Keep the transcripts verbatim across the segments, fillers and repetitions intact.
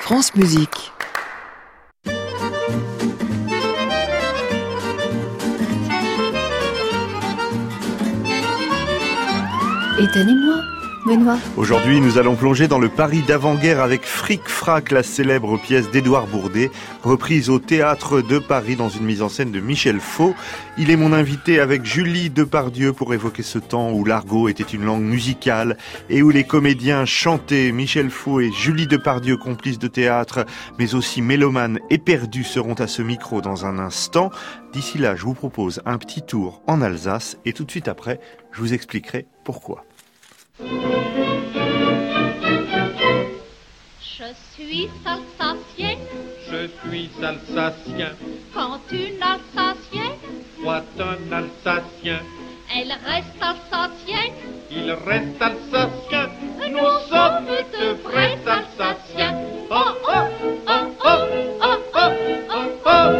France Musique. Étonnez-moi, Benoît. Aujourd'hui, nous allons plonger dans le Paris d'avant-guerre avec Fric Frac, la célèbre pièce d'Édouard Bourdet, reprise au Théâtre de Paris dans une mise en scène de Michel Faux. Il est mon invité avec Julie Depardieu pour évoquer ce temps où l'argot était une langue musicale et où les comédiens chantaient. Michel Faux et Julie Depardieu, complices de théâtre, mais aussi mélomanes éperdus, seront à ce micro dans un instant. D'ici là, je vous propose un petit tour en Alsace et tout de suite après, je vous expliquerai pourquoi. Je suis alsacienne. Je suis alsacien. Quand une alsacienne, Soit un alsacien. elle reste alsacienne. Il reste alsacien. Nous sommes de vrais alsaciens. Oh oh oh oh oh oh oh oh.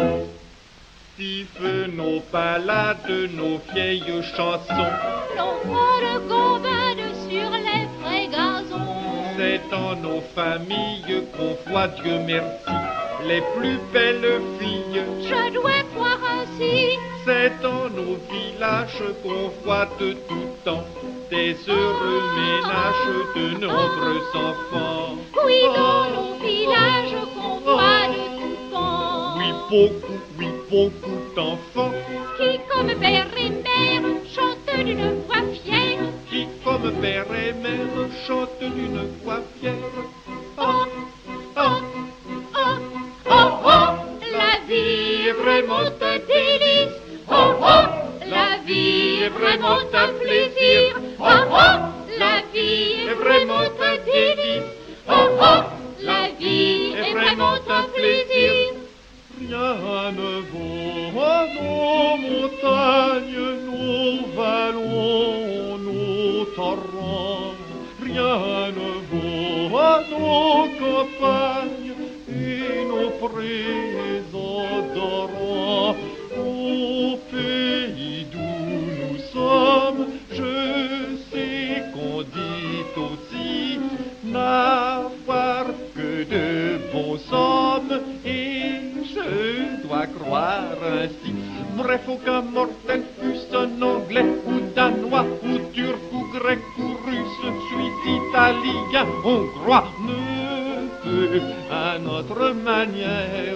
Si fait nos ballades, nos vieilles chansons, Nos folles gambades sur les vrais gazons. c'est dans nos familles qu'on voit, Dieu merci, les plus belles filles. Je dois croire ainsi. C'est dans nos villages qu'on voit de tout temps des heureux ménages de nombreux enfants. Oui, dans nos villages qu'on voit de tout temps. Oui, beaucoup, oui, beaucoup d'enfants Qui, comme père et mère, chantent d'une voix fière. qui, comme père et mère, chantent d'une voix fière. Oh, oh, oh, oh, oh, la vie est vraiment un délice. Oh, oh, la vie est vraiment un plaisir. Oh, oh, la vie est vraiment un délice. Oh, oh, la vie est vraiment un plaisir. Rien ne vaut nos montagnes, nos vallons, nos torrents. Rien ne vaut nos campagnes et nos prés odorants. Au pays d'où nous sommes, je sais qu'on dit aussi n'avoir que de bons hommes, et je dois croire ainsi. Bref, aucun mortel, fût-ce un anglais ou danois ou turc ou grec ou russe, suisse, italien, hongrois, ne peut à notre manière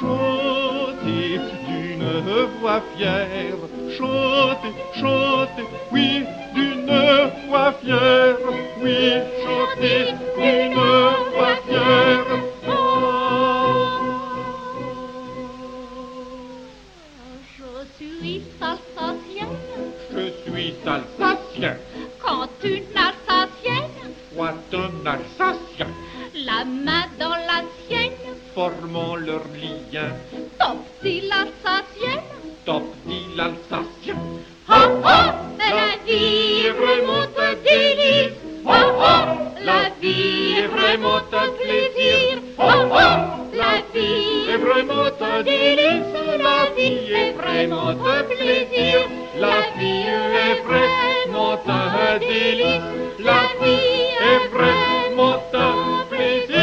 chanter d'une voix fière. Chanter, chanter, oui, d'une voix fière. Oui, chanter d'une voix fière. Je suis alsacienne. Je suis alsacien. Quand une alsacienne, Soit un alsacien. la main dans la sienne, Formant leur lien. top si l'alsacienne. Top dit l'alsacien. Oh oh, la vie est vraiment un délice. Oh oh, la vie est vraiment un plaisir. Oh oh, la vie est vraiment un délice. La vie est vraiment un plaisir. La vie est vraiment un délice. La vie est vraiment un plaisir.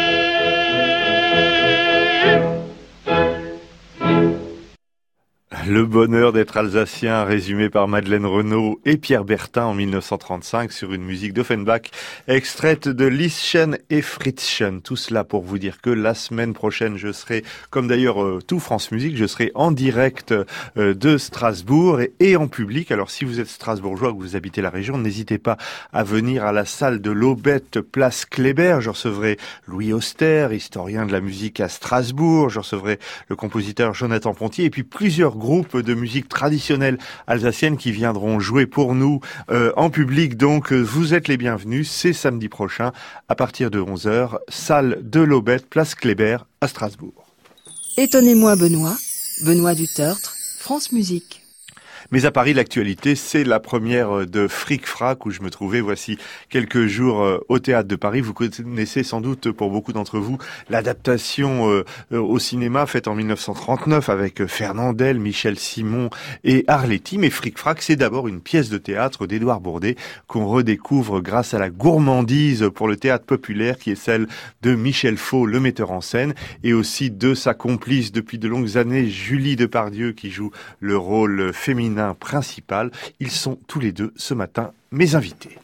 Le bonheur d'être alsacien, résumé par Madeleine Renaud et Pierre Bertin en mille neuf cent trente-cinq sur une musique d'Offenbach, extraite de Lieschen et Fritzchen. Tout cela pour vous dire que la semaine prochaine, je serai, comme d'ailleurs euh, tout France Musique, je serai en direct euh, de Strasbourg et, et en public. Alors si vous êtes strasbourgeois, que vous habitez la région, n'hésitez pas à venir à la salle de l'Aubette, place Kléber. Je recevrai Louis Auster, historien de la musique à Strasbourg. Je recevrai le compositeur Jonathan Pontier et puis plusieurs groupes de musique traditionnelle alsacienne qui viendront jouer pour nous euh, en public. Donc, vous êtes les bienvenus. C'est samedi prochain à partir de onze heures, salle de l'Aubette, place Kléber à Strasbourg. Étonnez-moi, Benoît. Benoît du Tertre, France Musique. Mais à Paris, l'actualité, c'est la première de Fric Frac, où je me trouvais voici quelques jours au Théâtre de Paris. Vous connaissez sans doute, pour beaucoup d'entre vous, l'adaptation euh, au cinéma faite en mille neuf cent trente-neuf avec Fernandel, Michel Simon et Arletty. Mais Fric Frac, c'est d'abord une pièce de théâtre d'Édouard Bourdet qu'on redécouvre grâce à la gourmandise pour le théâtre populaire qui est celle de Michel Faux, le metteur en scène, et aussi de sa complice depuis de longues années, Julie Depardieu, qui joue le rôle féminin principal. Ils sont tous les deux ce matin mes invités.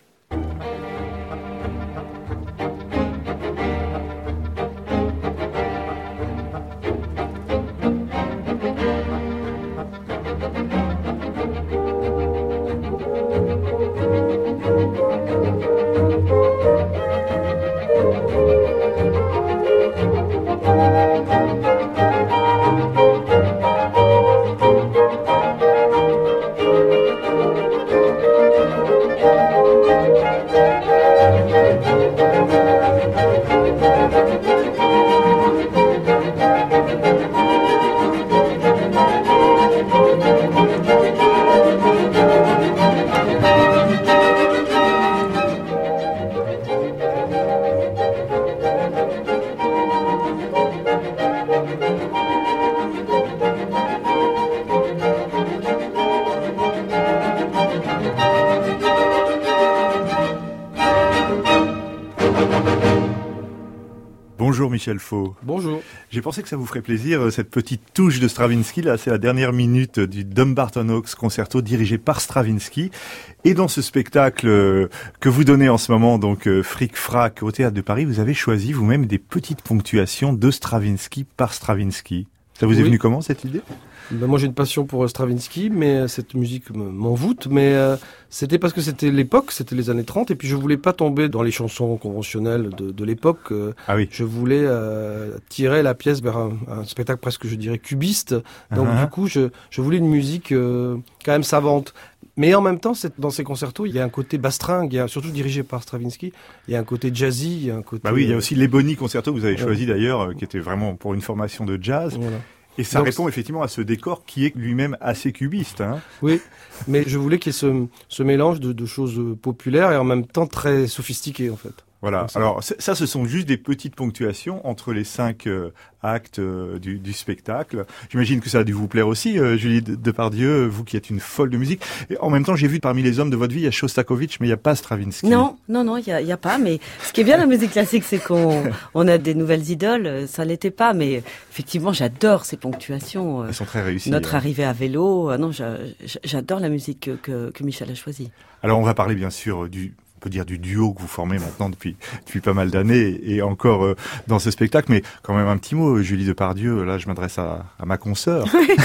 Bonjour Michel Faux. Bonjour. J'ai pensé que ça vous ferait plaisir, cette petite touche de Stravinsky. Là, c'est la dernière minute du Dumbarton Oaks Concerto dirigé par Stravinsky. Et dans ce spectacle que vous donnez en ce moment, donc Fric Frac au Théâtre de Paris, vous avez choisi vous-même des petites ponctuations de Stravinsky par Stravinsky. Ça vous est Oui. venu comment, cette idée ? Ben moi j'ai une passion pour Stravinsky, mais cette musique m'envoûte, mais euh, c'était parce que c'était l'époque, c'était les années trente, et puis je voulais pas tomber dans les chansons conventionnelles de, de l'époque. Euh, Ah oui. je voulais euh, tirer la pièce vers un, un spectacle presque, je dirais, cubiste. Donc Uh-huh. du coup, je, je voulais une musique euh, quand même savante. Mais en même temps, c'est, dans ces concertos, il y a un côté bastringue, il y a, surtout dirigé par Stravinsky, il y a un côté jazzy, il y a un côté... Bah oui, il y a aussi l'Ebony Concerto que vous avez Ouais. choisi d'ailleurs, euh, qui était vraiment pour une formation de jazz. Voilà. Et ça Donc, répond effectivement à ce décor qui est lui-même assez cubiste. Hein. Oui, mais je voulais qu'il y ait ce, ce mélange de, de choses populaires et en même temps très sophistiquées en fait. Voilà. Comme ça. Alors c- ça, ce sont juste des petites ponctuations entre les cinq euh, actes euh, du, du spectacle. J'imagine que ça a dû vous plaire aussi, euh, Julie De- Depardieu, vous qui êtes une folle de musique. Et en même temps, j'ai vu parmi les hommes de votre vie, il y a Shostakovich, mais il n'y a pas Stravinsky. Non, non, non, il y a, y a pas. Mais ce qui est bien dans la musique classique, c'est qu'on on a des nouvelles idoles. Ça l'était pas, mais effectivement, j'adore ces ponctuations. Elles sont très réussies. Notre hein. arrivée à vélo. Ah non, j'a- j'adore la musique que, que, que Michel a choisie. Alors on va parler bien sûr du, on peut dire du duo que vous formez maintenant depuis depuis pas mal d'années et encore euh, dans ce spectacle, mais quand même un petit mot, Julie Depardieu. Là, je m'adresse à, à ma consoeur.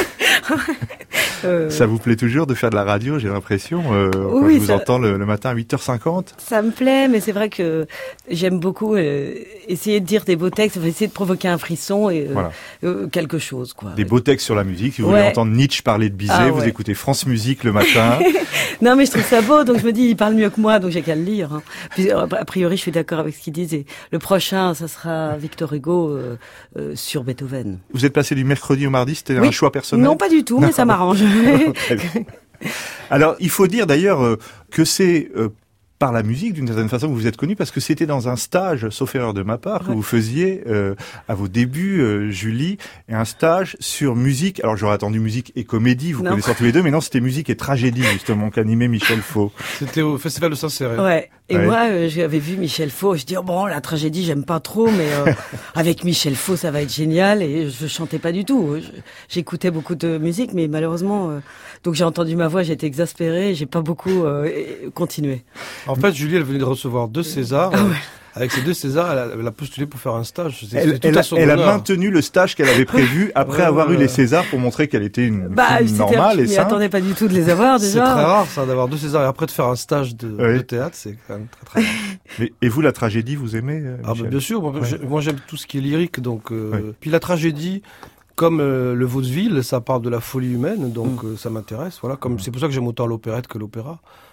Euh, Ça vous plaît toujours de faire de la radio, j'ai l'impression, euh, quand Oui, je vous ça- entends le, le matin à huit heures cinquante. Ça me plaît, mais c'est vrai que j'aime beaucoup euh, essayer de dire des beaux textes, essayer de provoquer un frisson et euh, Voilà. euh, quelque chose, quoi. Des beaux textes sur la musique. Si vous Ouais. voulez entendre Nietzsche parler de Bizet, Ah vous ouais. écoutez France Musique le matin. Non, mais je trouve ça beau, donc je me dis, il parle mieux que moi, donc j'ai qu'à le lire. Hein. Puis, a priori, je suis d'accord avec ce qu'il disait. Le prochain, ça sera Victor Hugo euh, euh, sur Beethoven. Vous êtes passé du mercredi au mardi, c'était Oui. un choix personnel? Non, pas du tout, mais ça m'arrange. Très bien. Alors, il faut dire d'ailleurs euh, que c'est euh, par la musique, d'une certaine façon, que vous êtes connu, parce que c'était dans un stage, sauf erreur de ma part, que Ouais. vous faisiez euh, à vos débuts, euh, Julie, et un stage sur musique. Alors, j'aurais attendu musique et comédie, vous Non. connaissez tous les deux, mais non, c'était musique et tragédie, justement, qu'animait Michel Faux. C'était au Festival de Saint-Céré. Ouais. Et Ouais. moi, euh, j'avais vu Michel Faux. Je dis, oh, bon, la tragédie, j'aime pas trop, mais euh, avec Michel Faux, ça va être génial. Et je chantais pas du tout. Je- J'écoutais beaucoup de musique, mais malheureusement, euh, donc j'ai entendu ma voix, j'étais exaspérée, j'ai pas beaucoup euh, continué. En fait, Julie, elle venait de recevoir deux Césars. Ah ouais. Euh, Avec ces deux Césars, elle a, elle a postulé pour faire un stage. C'est- Elle, c'est tout elle à a, son elle a honneur. maintenu le stage qu'elle avait prévu après Ouais, avoir ouais, eu les ouais. Césars pour montrer qu'elle était une Bah, fille c'était- normale je et m'y simple. attendais pas du tout de les avoir C'est déjà. très rare, ça, d'avoir deux Césars et après de faire un stage de, Ouais. de théâtre, c'est quand même très très rare. Mais- et vous, la tragédie, vous aimez euh, Ah bah, Michel bien sûr, moi, Ouais. j'ai- moi j'aime tout ce qui est lyrique, donc euh, Ouais. puis la tragédie, comme euh, le vaudeville, ça parle de la folie humaine, donc Mm. euh, ça m'intéresse. Voilà, comme c'est pour ça que j'aime autant l'opérette que l'opéra.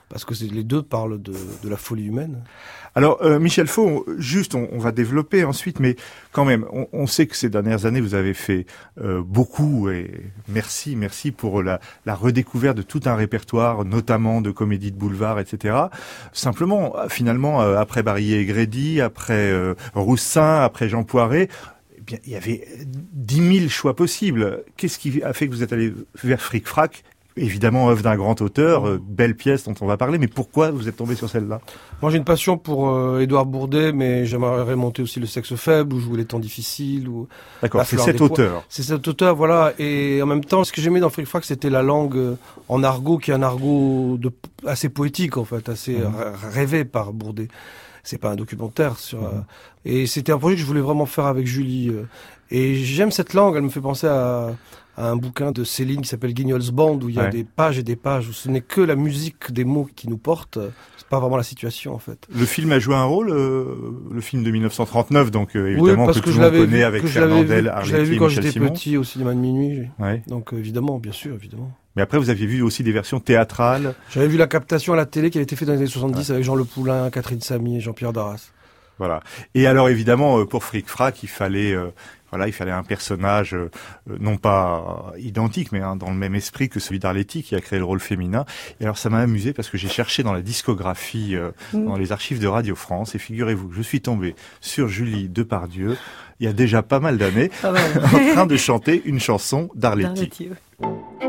parce que c'est, les deux parlent de, de la folie humaine. Alors, euh, Michel Faux, juste, on, on va développer ensuite, mais quand même, on, on sait que ces dernières années, vous avez fait euh, beaucoup, et merci, merci pour la, la redécouverte de tout un répertoire, notamment de comédies de boulevard, et cetera. Simplement, finalement, euh, après Barillet et Grédy, après euh, Roussin, après Jean Poiret, eh bien, il y avait dix mille choix possibles. Qu'est-ce qui a fait que vous êtes allé vers Fric Frac ? Évidemment, œuvre d'un grand auteur, euh, belle pièce dont on va parler, mais pourquoi vous êtes tombé sur celle-là ? Moi, j'ai une passion pour euh, Édouard Bourdet, mais j'aimerais monter aussi Le Sexe Faible, ou Jouer les temps difficiles, ou... D'accord, c'est cet auteur. C'est cet auteur, voilà. Et en même temps, ce que j'aimais dans Fric Frac, c'était la langue euh, en argot, qui est un argot de, assez poétique, en fait, assez mmh. r- rêvé par Bourdet. C'est pas un documentaire sur... Mmh. Euh, et c'était un projet que je voulais vraiment faire avec Julie. Euh, et j'aime cette langue, elle me fait penser à... à un bouquin de Céline qui s'appelle Guignol's Band, où il y a ouais. des pages et des pages, où ce n'est que la musique des mots qui nous porte, c'est pas vraiment la situation en fait. Le film a joué un rôle, euh, le film de dix-neuf cent trente-neuf, donc euh, évidemment oui, que, que tout le monde connaît vu, avec Fernandel, Arletty, je l'avais vu quand j'étais Simon. petit au cinéma de minuit, ouais. donc euh, évidemment, bien sûr, évidemment. Mais après, vous aviez vu aussi des versions théâtrales. J'avais vu la captation à la télé qui avait été faite dans les années soixante-dix ouais. avec Jean Le Poulain, Catherine Samy et Jean-Pierre Darras. Voilà. Et alors évidemment, pour Fric Frac, il fallait... Euh, Voilà, il fallait un personnage euh, non pas identique, mais hein, dans le même esprit que celui d'Arletty qui a créé le rôle féminin. Et alors ça m'a amusé parce que j'ai cherché dans la discographie, euh, mmh. dans les archives de Radio France, et figurez-vous que je suis tombé sur Julie Depardieu, il y a déjà pas mal d'années, ah ouais. en train de chanter une chanson d'Arletty. d'Arletty ouais.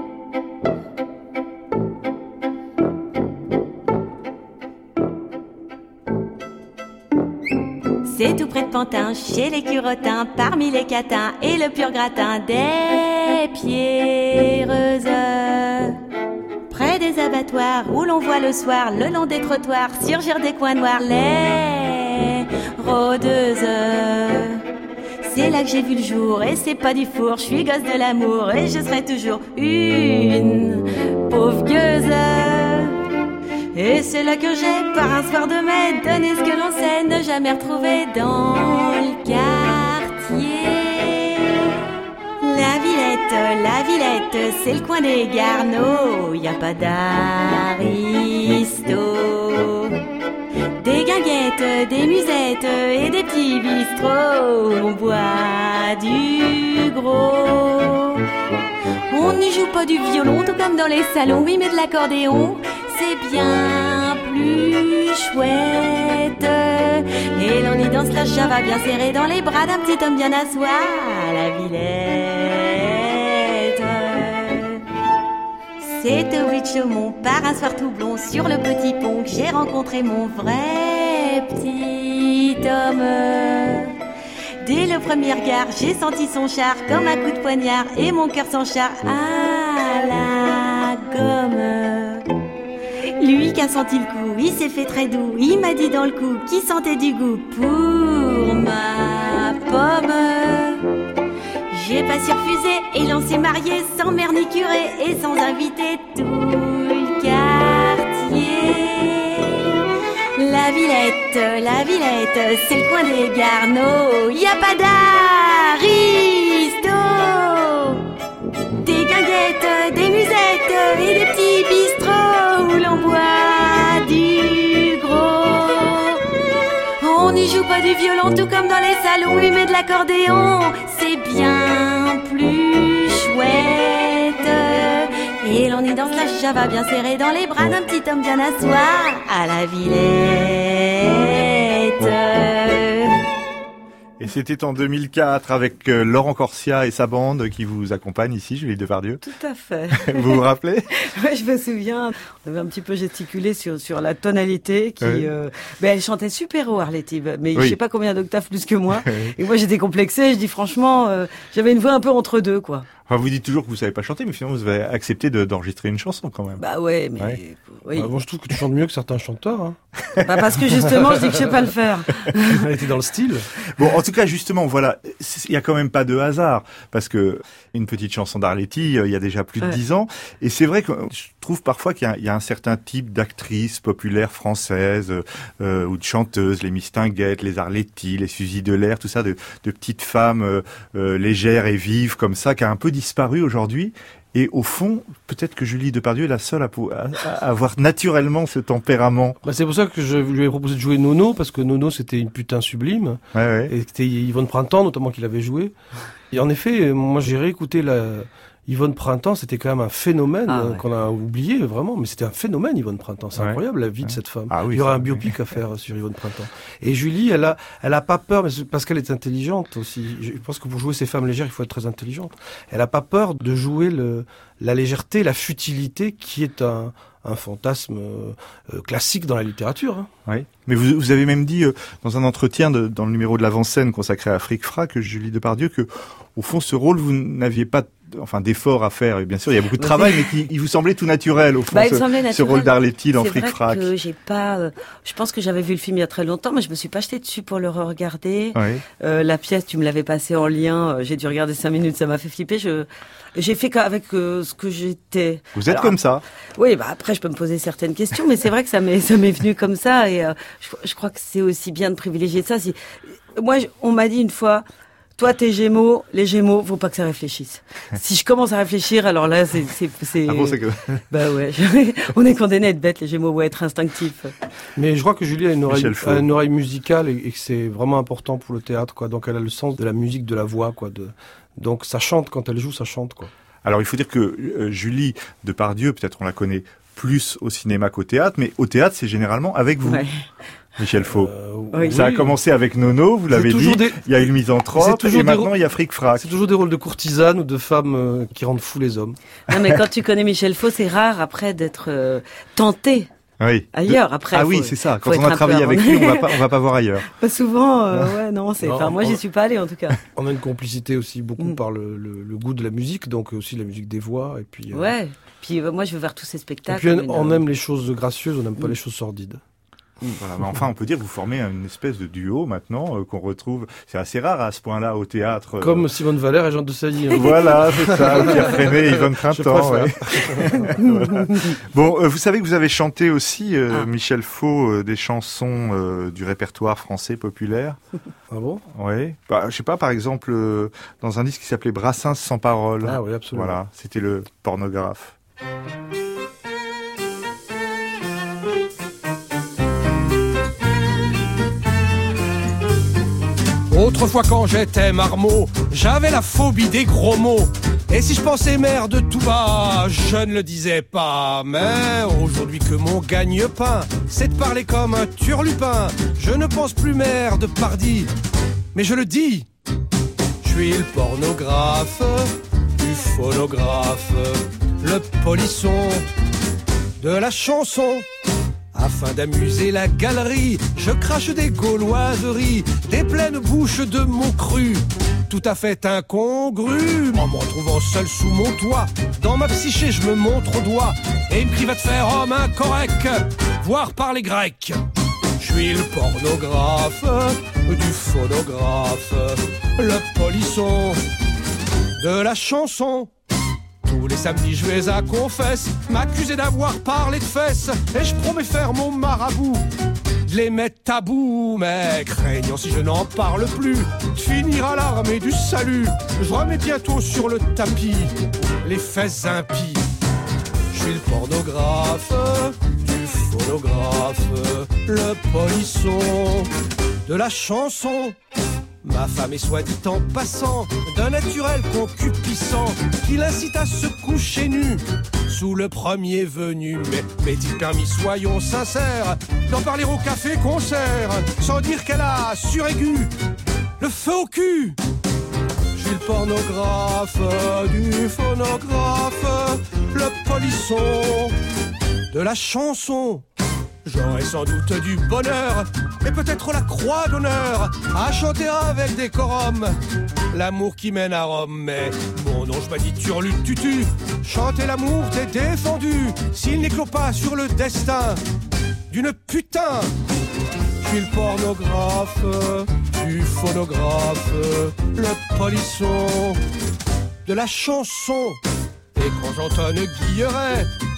C'est tout près de Pantin, chez les Curotins, parmi les catins et le pur gratin des pierreuses. Près des abattoirs où l'on voit le soir, le long des trottoirs, surgir des coins noirs, les rôdeuses. C'est là que j'ai vu le jour et c'est pas du four, je suis gosse de l'amour et je serai toujours une pauvre gueuse. Et c'est là que j'ai, par un soir de mai, donné ce que l'on sait, ne jamais retrouver dans le quartier. La Villette, la Villette, c'est le coin des Garneaux, y a pas d'aristo. Des guinguettes, des musettes et des petits bistrots, on boit du gros. On n'y joue pas du violon, tout comme dans les salons, oui mais de l'accordéon. C'est bien plus chouette. Et l'on y danse la java bien serrée dans les bras d'un petit homme bien assois à la Villette. C'est au huit Chaumont, par un soir tout blond, sur le petit pont, que j'ai rencontré mon vrai petit homme. Dès le premier regard, j'ai senti son char comme un coup de poignard, et mon cœur s'enchar à la gomme. Lui qui a senti le coup, il s'est fait très doux, il m'a dit dans le cou qu'il sentait du goût pour ma pomme. J'ai pas surfusé et l'on s'est marié sans mère ni curé et sans inviter tout le quartier. La Villette, la Villette, c'est le coin des Garneaux, y a pas d'aristo. Des guinguettes, des musettes et des petits bistrots où l'on boit du gros. On n'y joue pas du violon tout comme dans les salons, oui mais de l'accordéon, c'est bien plus chouette. Et l'on y danse la java bien serrée dans les bras d'un petit homme bien asseoir à la Villette. Et c'était en deux mille quatre avec euh, Laurent Corsia et sa bande qui vous accompagne ici, Julie Depardieu. Tout à fait. Vous vous rappelez? Oui, je me souviens. On avait un petit peu gesticulé sur sur la tonalité qui. Oui. Euh, mais elle chantait super haut, Arletty, mais oui. Je sais pas combien d'octaves plus que moi. Oui. Et moi, j'étais complexée. Je dis franchement, euh, j'avais une voix un peu entre deux, quoi. Enfin, vous dites toujours que vous savez pas chanter, mais finalement vous avez accepté de, d'enregistrer une chanson quand même. Bah ouais, mais ouais. Oui. Bah, bon, je trouve que tu chantes mieux que certains chanteurs. Hein. Bah parce que justement, je dis que je sais pas le faire. Elle était dans le style. Bon, en tout cas, justement, voilà, il y a quand même pas de hasard parce que une petite chanson d'Arletty, il y a déjà plus de dix ouais. ans, et c'est vrai que je trouve parfois qu'il y a, il y a un certain type d'actrices populaires françaises euh, ou de chanteuses, les Mistinguettes, les Arletty, les Suzy Delair, tout ça, de, de petites femmes euh, euh, légères et vives comme ça, qui a un peu disparu aujourd'hui. Et au fond, peut-être que Julie Depardieu est la seule à, à, à avoir naturellement ce tempérament. Bah c'est pour ça que je lui ai proposé de jouer Nono, parce que Nono c'était une putain sublime. Ouais, ouais. Et c'était Yvonne Printemps notamment qu'il avait joué. Et en effet, moi j'ai réécouté la Yvonne Printemps, c'était quand même un phénomène ah, ouais. qu'on a oublié vraiment, mais c'était un phénomène Yvonne Printemps. C'est ouais. incroyable la vie ouais. de cette femme. Ah, oui, Il y aura un biopic à faire sur Yvonne Printemps. Et Julie, elle a, elle a pas peur, mais parce qu'elle est intelligente aussi. Je pense que pour jouer ces femmes légères, il faut être très intelligente. Elle a pas peur de jouer le, la légèreté, la futilité, qui est un, un fantasme euh, classique dans la littérature. Hein. Oui. Mais vous, vous avez même dit euh, dans un entretien de, dans le numéro de l'avant-scène consacré à Fric Frac, Julie Depardieu, que au fond ce rôle vous n'aviez pas enfin d'efforts à faire. Et bien sûr, il y a beaucoup de travail, mais qui, il vous semblait tout naturel au fond. Bah, ce, naturel. ce rôle d'Arletty dans Fric Frac. C'est vrai que j'ai pas. Euh, je pense que j'avais vu le film il y a très longtemps, mais je me suis pas jetée dessus pour le re-regarder. Oui. Euh, la pièce, tu me l'avais passée en lien. Euh, j'ai dû regarder cinq minutes, ça m'a fait flipper. Je j'ai fait qu'avec euh, ce que j'étais. Vous êtes Alors, comme ça. Oui, bah après je peux me poser certaines questions, mais c'est vrai que ça m'est ça m'est venu comme ça et euh, je, je crois que c'est aussi bien de privilégier ça. Si moi, je, on m'a dit une fois. Toi, t'es Gémeaux, les Gémeaux, faut pas que ça réfléchisse. Si je commence à réfléchir, alors là, c'est, c'est, c'est. Ah bon, c'est que. Bah ouais, on est condamné à être bête, les Gémeaux, ou à être instinctifs. Mais je crois que Julie a une oreille, a une oreille musicale et, et que c'est vraiment important pour le théâtre, quoi. Donc elle a le sens de la musique, de la voix, quoi. De... Donc ça chante quand elle joue, ça chante, quoi. Alors il faut dire que euh, Julie Depardieu, peut-être on la connaît plus au cinéma qu'au théâtre, mais au théâtre, c'est généralement avec vous. Ouais. Michel Faux. Euh, oui. Ça a commencé avec Nono, vous l'avez dit. Des... Il y a eu le Misanthrope et maintenant rôles... il y a Fric Frac. C'est toujours des rôles de courtisanes ou de femmes euh, qui rendent fous les hommes. Non, mais quand tu connais Michel Faux, c'est rare après d'être euh, tenté. Oui. Ailleurs, après. Ah faut, oui, c'est ça. Quand on a travaillé avec lui, on va pas, on va pas voir ailleurs. Pas souvent, euh, non. ouais, non, c'est, non, enfin, moi, on... j'y suis pas allé, en tout cas. On a une complicité aussi beaucoup mm. par le, le, le goût de la musique, donc aussi la musique des voix, et puis. Euh... Ouais. Puis, euh, moi, je veux voir tous ces spectacles. Et puis, on, on aime les choses gracieuses, on n'aime mm. pas les choses sordides. Voilà, mais enfin, on peut dire que vous formez une espèce de duo maintenant euh, qu'on retrouve. C'est assez rare à ce point-là au théâtre. Euh... Comme Simone Valère et Jean de Sailly. Hein. Voilà, c'est ça. Pierre Freinet, Yvonne Printemps. Ouais. Voilà. Bon, euh, vous savez que vous avez chanté aussi, euh, ah. Michel Faux, euh, des chansons euh, du répertoire français populaire. Ah bon? Oui. Bah, je sais pas, par exemple, euh, dans un disque qui s'appelait Brassens sans parole. Ah oui, absolument. Voilà, c'était le pornographe. Autrefois quand j'étais marmot, j'avais la phobie des gros mots. Et si je pensais merde tout bas, je ne le disais pas. Mais aujourd'hui que mon gagne-pain, c'est de parler comme un turlupin, je ne pense plus merde pardi, mais je le dis. Je suis le pornographe, du phonographe, le polisson de la chanson. Afin d'amuser la galerie, je crache des gauloiseries, des pleines bouches de mots crus, tout à fait incongrus. En me retrouvant seul sous mon toit, dans ma psyché je me montre au doigt, et il me crie va te faire homme incorrect, voire par les grecs. Je suis le pornographe, du phonographe, le polisson de la chanson. Tous les samedis je vais à confesse, m'accuser d'avoir parlé de fesses, et je promets faire mon marabout, de les mettre à bout, mais craignant si je n'en parle plus, de finir à l'armée du salut, je remets bientôt sur le tapis les fesses impies. Je suis le pornographe, du phonographe, le polisson de la chanson. Ma femme est soit dit en passant d'un naturel concupiscent qui l'incite à se coucher nu sous le premier venu. Mais m'est-il permis, soyons sincères, d'en parler au café-concert sans dire qu'elle a suraigu le feu au cul. Je suis le pornographe, du phonographe, le polisson de la chanson. J'aurais sans doute du bonheur, et peut-être la croix d'honneur, à chanter avec décorum l'amour qui mène à Rome. Mais mon nom, je m'as dit turlututu, chanter l'amour t'est défendu, s'il n'éclot pas sur le destin d'une putain. Je suis le pornographe, du phonographe, le polisson de la chanson. Et quand j'entonne Guilleret,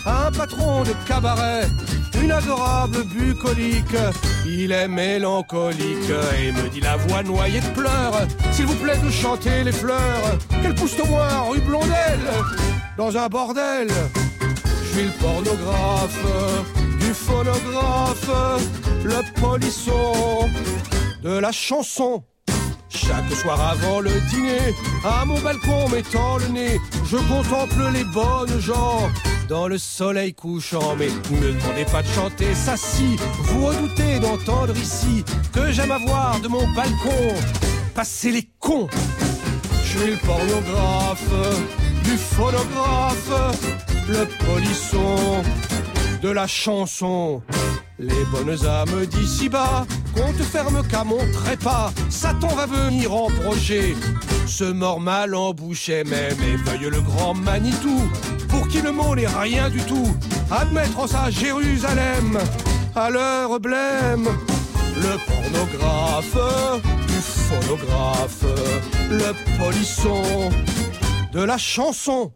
un patron de cabaret, une adorable bucolique. Il est mélancolique et me dit la voix noyée de pleurs, s'il vous plaît de chanter les fleurs, qu'elles poussent au moins rue Blondel, dans un bordel. Je suis le pornographe, du phonographe, le polisson de la chanson. Chaque soir avant le dîner, à mon balcon mettant le nez, je contemple les bonnes gens dans le soleil couchant. Mais ne me demandez pas de chanter ça si vous redoutez d'entendre ici que j'aime avoir de mon balcon passer les cons. Je suis le pornographe, du phonographe, le polisson de la chanson. Les bonnes âmes d'ici-bas comptent ferme qu'à mon trépas. Satan va venir en projet, se mord mal en boucher même, et veuille le grand Manitou, pour qui le monde n'est rien du tout, admettre en sa Jérusalem, à l'heure blême, le pornographe, du phonographe, le polisson de la chanson.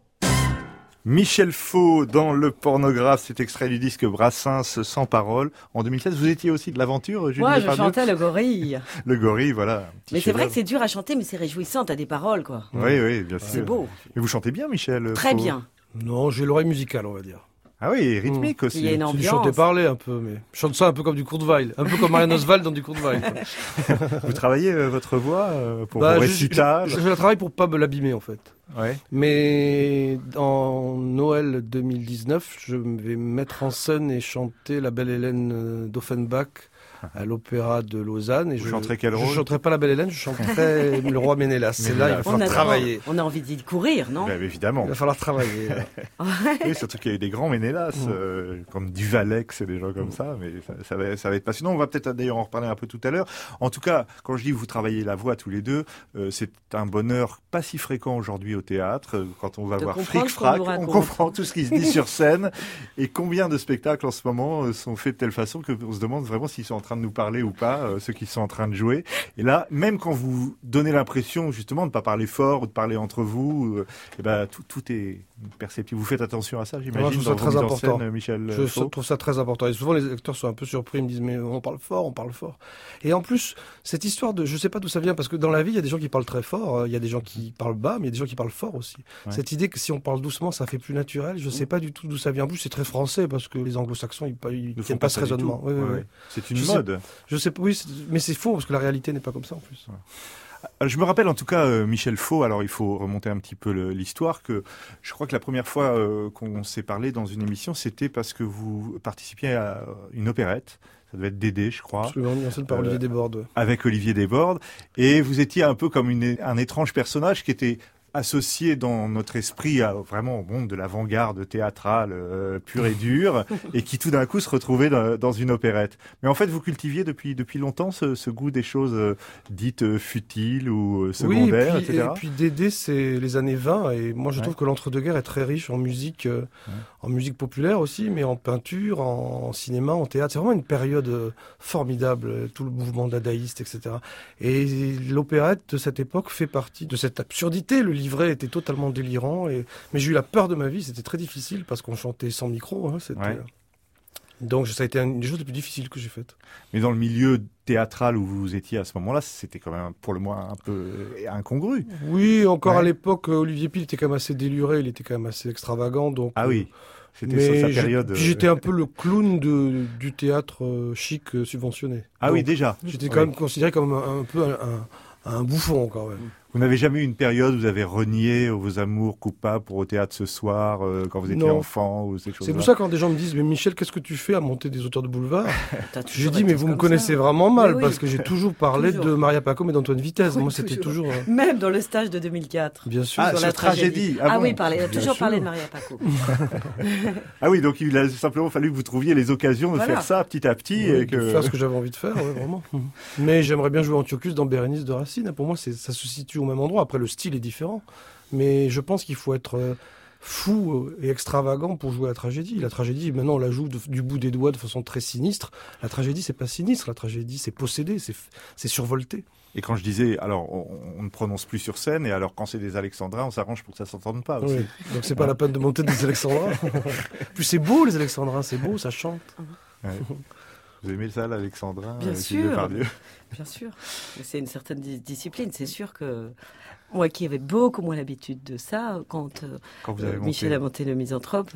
Michel Faux dans Le Pornographe, cet extrait du disque Brassens sans parole. En deux mille seize, vous étiez aussi de l'aventure, Julie Moi, je Depardieu. chantais le gorille. Le gorille, voilà. Mais c'est vrai que c'est dur à chanter, mais c'est réjouissant, t'as des paroles, quoi. Oui, oui, bien sûr. C'est beau. Mais vous chantez bien, Michel Très Faux. bien. Non, j'ai l'oreille musicale, on va dire. Ah oui, rythmique aussi. Il y a une C'est du ambiance. chanter parler un peu, mais je chante ça un peu comme du Courtevaille, un peu comme Marianne Oswald dans du Courtevaille. Vous travaillez euh, votre voix euh, pour Bah, vos je, récitals. je, je la travaille pour pas me l'abîmer en fait. Ouais. Mais en Noël deux mille dix-neuf, je vais mettre en scène et chanter La Belle Hélène d'Offenbach à l'Opéra de Lausanne. Et Vous je, chanterez quel Je rôle chanterai pas La Belle Hélène, je chanterai Le Roi Ménélas. C'est là, il va On falloir a, travailler. on a envie d'y courir, non? Bah, évidemment. Il va falloir travailler. là. Oui, surtout qu'il y a eu des grands Ménélas, Mm. euh, comme Duvalex et des gens comme ça, mais ça, ça, va, ça va être passionnant. On va peut-être d'ailleurs en reparler un peu tout à l'heure. En tout cas, quand je dis vous travaillez la voix tous les deux, euh, c'est un bonheur pas si fréquent aujourd'hui au théâtre. Quand on va De voir comprendre Fric ce qu'on Frac, nous on raconte. comprend tout ce qui se dit sur scène. Et combien de spectacles en ce moment euh, sont faits de telle façon qu'on se demande vraiment s'ils sont en train de nous parler ou pas, euh, ceux qui sont en train de jouer. Et là, même quand vous donnez l'impression justement de ne pas parler fort ou de parler entre vous, euh, et ben, tout, tout est perceptible. Vous faites attention à ça, j'imagine, Moi, je trouve ça dans vos très mises en scène, important. Michel Je Faux. trouve ça très important. Et souvent, les acteurs sont un peu surpris. Ils me disent, mais on parle fort, on parle fort. Et en plus, cette histoire de, je sais pas d'où ça vient, parce que dans la vie, il y a des gens qui parlent très fort, il y a des gens qui parlent bas, mais il y a des gens qui parlent fort aussi. Ouais. Cette idée que si on parle doucement, ça fait plus naturel, je sais pas du tout d'où ça vient. En plus, c'est très français, parce que les anglo-saxons, ils, ils Ne font tiennent pas pas ce ça du raisonnement. tout. Oui, oui, Ouais, oui. ouais. C'est une Je sais- mode. Je sais pas, oui, c'est- mais c'est faux, parce que la réalité n'est pas comme ça, en plus. Alors, je me rappelle en tout cas, euh, Michel Faux, alors il faut remonter un petit peu le- l'histoire, que je crois que la première fois euh, qu'on s'est parlé dans une émission, c'était parce que vous participiez à une opérette, ça devait être Dédé, je crois, Absolument, mis en scène par Euh, Olivier Desbordes. ouais. avec Olivier Desbordes, et vous étiez un peu comme une, un étrange personnage qui était associé dans notre esprit à, vraiment au monde de l'avant-garde théâtrale euh, pure et dure, et qui tout d'un coup se retrouvait dans, dans une opérette. Mais en fait, vous cultiviez depuis, depuis longtemps ce, ce goût des choses euh, dites euh, futiles ou euh, secondaires, oui, et puis, et cetera. Et puis Dédé, c'est les années vingt, et moi je Ouais. trouve que l'entre-deux-guerres est très riche en musique, euh, Ouais. en musique populaire aussi, mais en peinture, en, en cinéma, en théâtre. C'est vraiment une période euh, formidable, euh, tout le mouvement dadaïste, et cetera. Et l'opérette de cette époque fait partie de cette absurdité. Le livret était totalement délirant, et... mais j'ai eu la peur de ma vie, c'était très difficile parce qu'on chantait sans micro. Hein, c'était... Ouais. Donc ça a été une des choses les plus difficiles que j'ai faites. Mais dans le milieu théâtral où vous étiez à ce moment-là, c'était quand même pour le moins un peu euh, incongru. Oui, encore Ouais. à l'époque, Olivier Pille était quand même assez déluré, il était quand même assez extravagant. Donc, Ah oui, c'était mais sur sa j'ai- période. puis euh, j'étais un peu le clown de, du théâtre euh, chic euh, subventionné. Ah oui, Donc, déjà. J'étais quand Oui. même considéré comme un, un peu un, un- un bouffon quand même. Vous n'avez jamais eu une période où vous avez renié vos amours coupables pour au théâtre ce soir, euh, quand vous étiez Non. enfant ou ces choses-là? C'est pour ça que quand des gens me disent, mais Michel, qu'est-ce que tu fais à monter des auteurs de boulevard? T'as Je toujours dis, été mais vous me comme connaissez ça. vraiment mal, Mais oui. parce que j'ai toujours parlé Toujours. de Maria Pacôme et d'Antoine Vitesse. Oui, Moi, c'était toujours. toujours... euh, Même dans le stage de deux mille quatre. Bien sûr. Ah, sur sur la tragédie. tragédie. Ah Ah, bon. oui, parler, Bien toujours sûr. parler de Maria Paco. Ah oui, donc il a simplement fallu que vous trouviez les occasions de Voilà. faire ça petit à petit. Oui, et de que... faire ce que j'avais envie de faire, ouais, vraiment. Mais j'aimerais bien jouer Antiochus dans Bérénice de Racine. Pour moi, c'est, ça se situe au même endroit. Après, le style est différent. Mais je pense qu'il faut être euh, fou et extravagant pour jouer la tragédie. La tragédie, maintenant, on la joue de, du bout des doigts de façon très sinistre. La tragédie, c'est pas sinistre. La tragédie, c'est possédé, c'est, c'est survolté. Et quand je disais, alors, on, on ne prononce plus sur scène, et alors quand c'est des alexandrins, on s'arrange pour que ça s'entende pas aussi. Oui. Donc c'est pas la peine de monter des alexandrins. Puis c'est beau, les alexandrins, c'est beau, ça chante. Ouais. Vous aimez ça, l'alexandrin? Bien euh, sûr. Depardieu Bien sûr. C'est une certaine di- discipline. C'est sûr que moi qui avais beaucoup moins l'habitude de ça, quand, euh, quand vous avez euh, monté. Michel a monté le Misanthrope.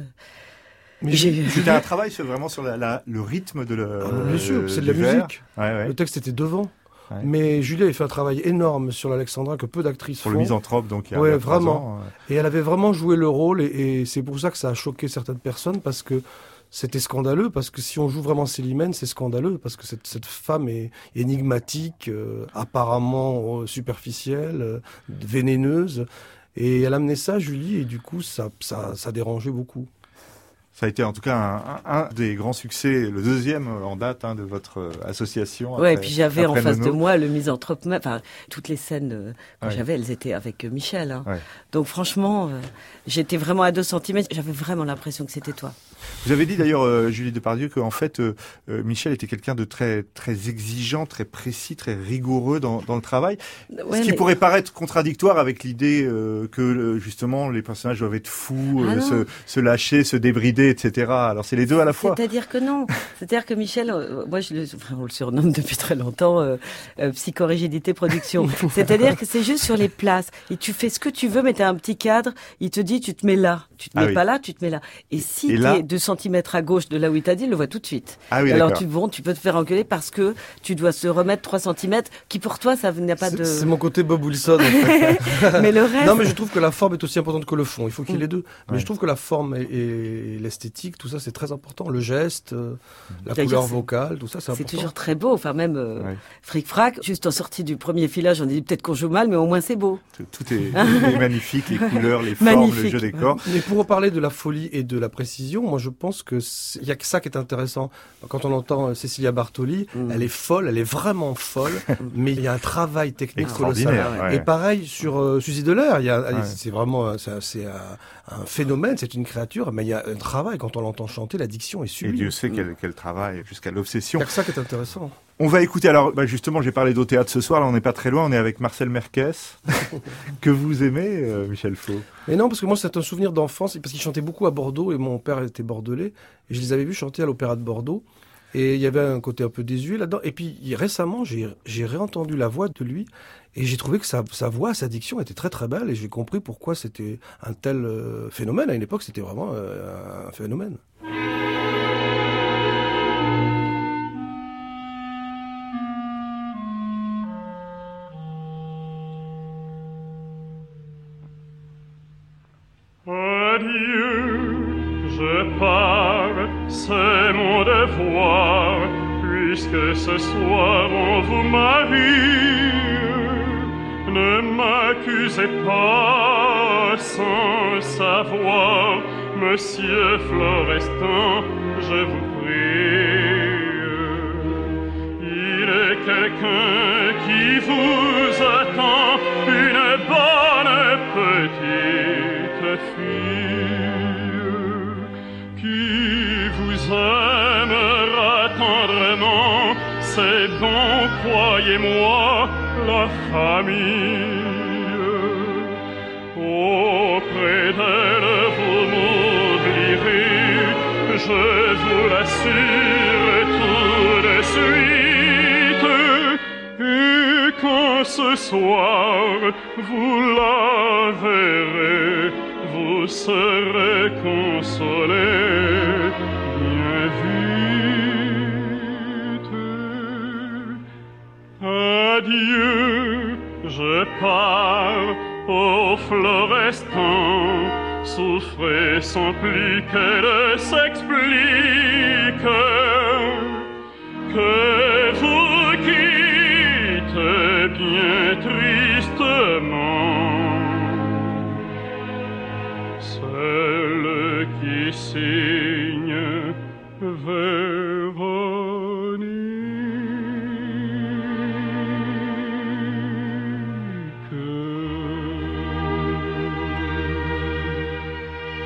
Mais j'ai... C'était un travail sur, vraiment sur la, la, le rythme de le. Ah, bien sûr, c'est de la du vers. musique. Ouais, ouais. Le texte était devant. Ouais. Mais Julie avait fait un travail énorme sur l'alexandrin que peu d'actrices Sur font. le Misanthrope, donc il y a, Ouais, il y a trois vraiment. ans, ouais. Et elle avait vraiment joué le rôle, et, et c'est pour ça que ça a choqué certaines personnes, parce que c'était scandaleux, parce que si on joue vraiment Célimène, c'est scandaleux, parce que cette, cette femme est énigmatique, euh, apparemment euh, superficielle, euh, vénéneuse, et elle amenait ça à Julie, et du coup, ça, ça, ça dérangeait beaucoup. Ça a été en tout cas un, un, un des grands succès, le deuxième en date hein, de votre euh, association. Ouais, après, et puis j'avais en face Nono. de moi le Misanthrope. Enfin, toutes les scènes euh, que Ouais. j'avais, elles étaient avec euh, Michel. Hein. Ouais. Donc franchement, euh, j'étais vraiment à deux centimètres. J'avais vraiment l'impression que c'était toi. Vous avez dit d'ailleurs, euh, Julie Depardieu, qu'en fait, euh, euh, Michel était quelqu'un de très très exigeant, très précis, très rigoureux dans, dans le travail. Ouais, Ce qui mais- pourrait paraître contradictoire avec l'idée euh, que euh, justement les personnages doivent être fous, Ah euh, non. se, se lâcher, se débrider, et cetera. Alors c'est les deux à la fois. C'est-à-dire que non. C'est-à-dire que Michel, euh, moi je le, enfin, on le surnomme depuis très longtemps euh, euh, psychorigidité production. C'est-à-dire que c'est juste sur les places. Et tu fais ce que tu veux, mais t'as un petit cadre. Il te dit, tu te mets là. Tu te Ah mets oui. pas là, tu te mets là. Et si Et t'es là- deux centimètres à gauche de là où il t'a dit, il le voit tout de suite. Ah oui, Alors d'accord. tu, bon, tu peux te faire engueuler parce que tu dois se remettre trois centimètres, qui pour toi, ça n'a pas C'est, de... c'est mon côté Bob Wilson. En fait. mais le reste... Non, mais je trouve que la forme est aussi importante que le fond. Il faut qu'il y ait Mm. les deux. Mais Ouais. je trouve que la forme et, et l'esthétique, tout ça, c'est très important. Le geste, euh, la D'ailleurs, couleur c'est- vocale, tout ça, c'est C'est important. toujours très beau, enfin même euh, Ouais. fric-frac, juste en sortie du premier filage, on dit peut-être qu'on joue mal, mais au moins c'est beau. Tout, tout est, est magnifique, les couleurs, les formes, le Magnifique. jeu des corps. Mais pour reparler de la folie et de la précision, moi je pense que c'est- il y a que ça qui est intéressant. Quand on entend euh, Cecilia Bartoli, Mm. elle est folle, elle est vraiment folle, mais il y a un travail technique colossal. Extraordinaire. Ouais. Et pareil sur euh, Suzy Delair, il y a, Ouais. c'est vraiment euh, c'est, c'est un, un phénomène, c'est une créature, mais il y a un travail. Quand on l'entend chanter, la diction est Et sublime. Dieu sait qu'elle qu'elle travaille jusqu'à Il l'obsession. y a que ça qui est intéressant. On va écouter, alors bah justement, j'ai parlé d'au théâtre ce soir, là on n'est pas très loin, on est avec Marcel Merquès, que vous aimez, euh, Michel Faux. Mais non, parce que moi, c'est un souvenir d'enfance, parce qu'il chantait beaucoup à Bordeaux, et mon père était bordelais, et je les avais vus chanter à l'Opéra de Bordeaux, et il y avait un côté un peu désuet là-dedans. Et puis, il- récemment, j'ai, j'ai réentendu la voix de lui, et j'ai trouvé que sa, sa voix, sa diction était très très belle, et j'ai compris pourquoi c'était un tel euh, phénomène. À une époque, c'était vraiment euh, un phénomène. Adieu, je pars, c'est mon devoir, puisque ce soir on vous marie. Ne m'accusez pas sans savoir, monsieur Florestan, je vous prie. Il est quelqu'un qui vous attend, une bonne petite fille qui vous aimera tendrement. C'est bon, croyez-moi, la famille. Auprès d'elle, vous m'oublierez, je vous l'assure tout de suite. Et quand ce soir vous la verrez, vous serez consolé bien vite. Adieu, je pars au Florestan, souffrez sans plus qu'elle s'explique, que vous quitte bien tristement. Celle qui signe Véronique.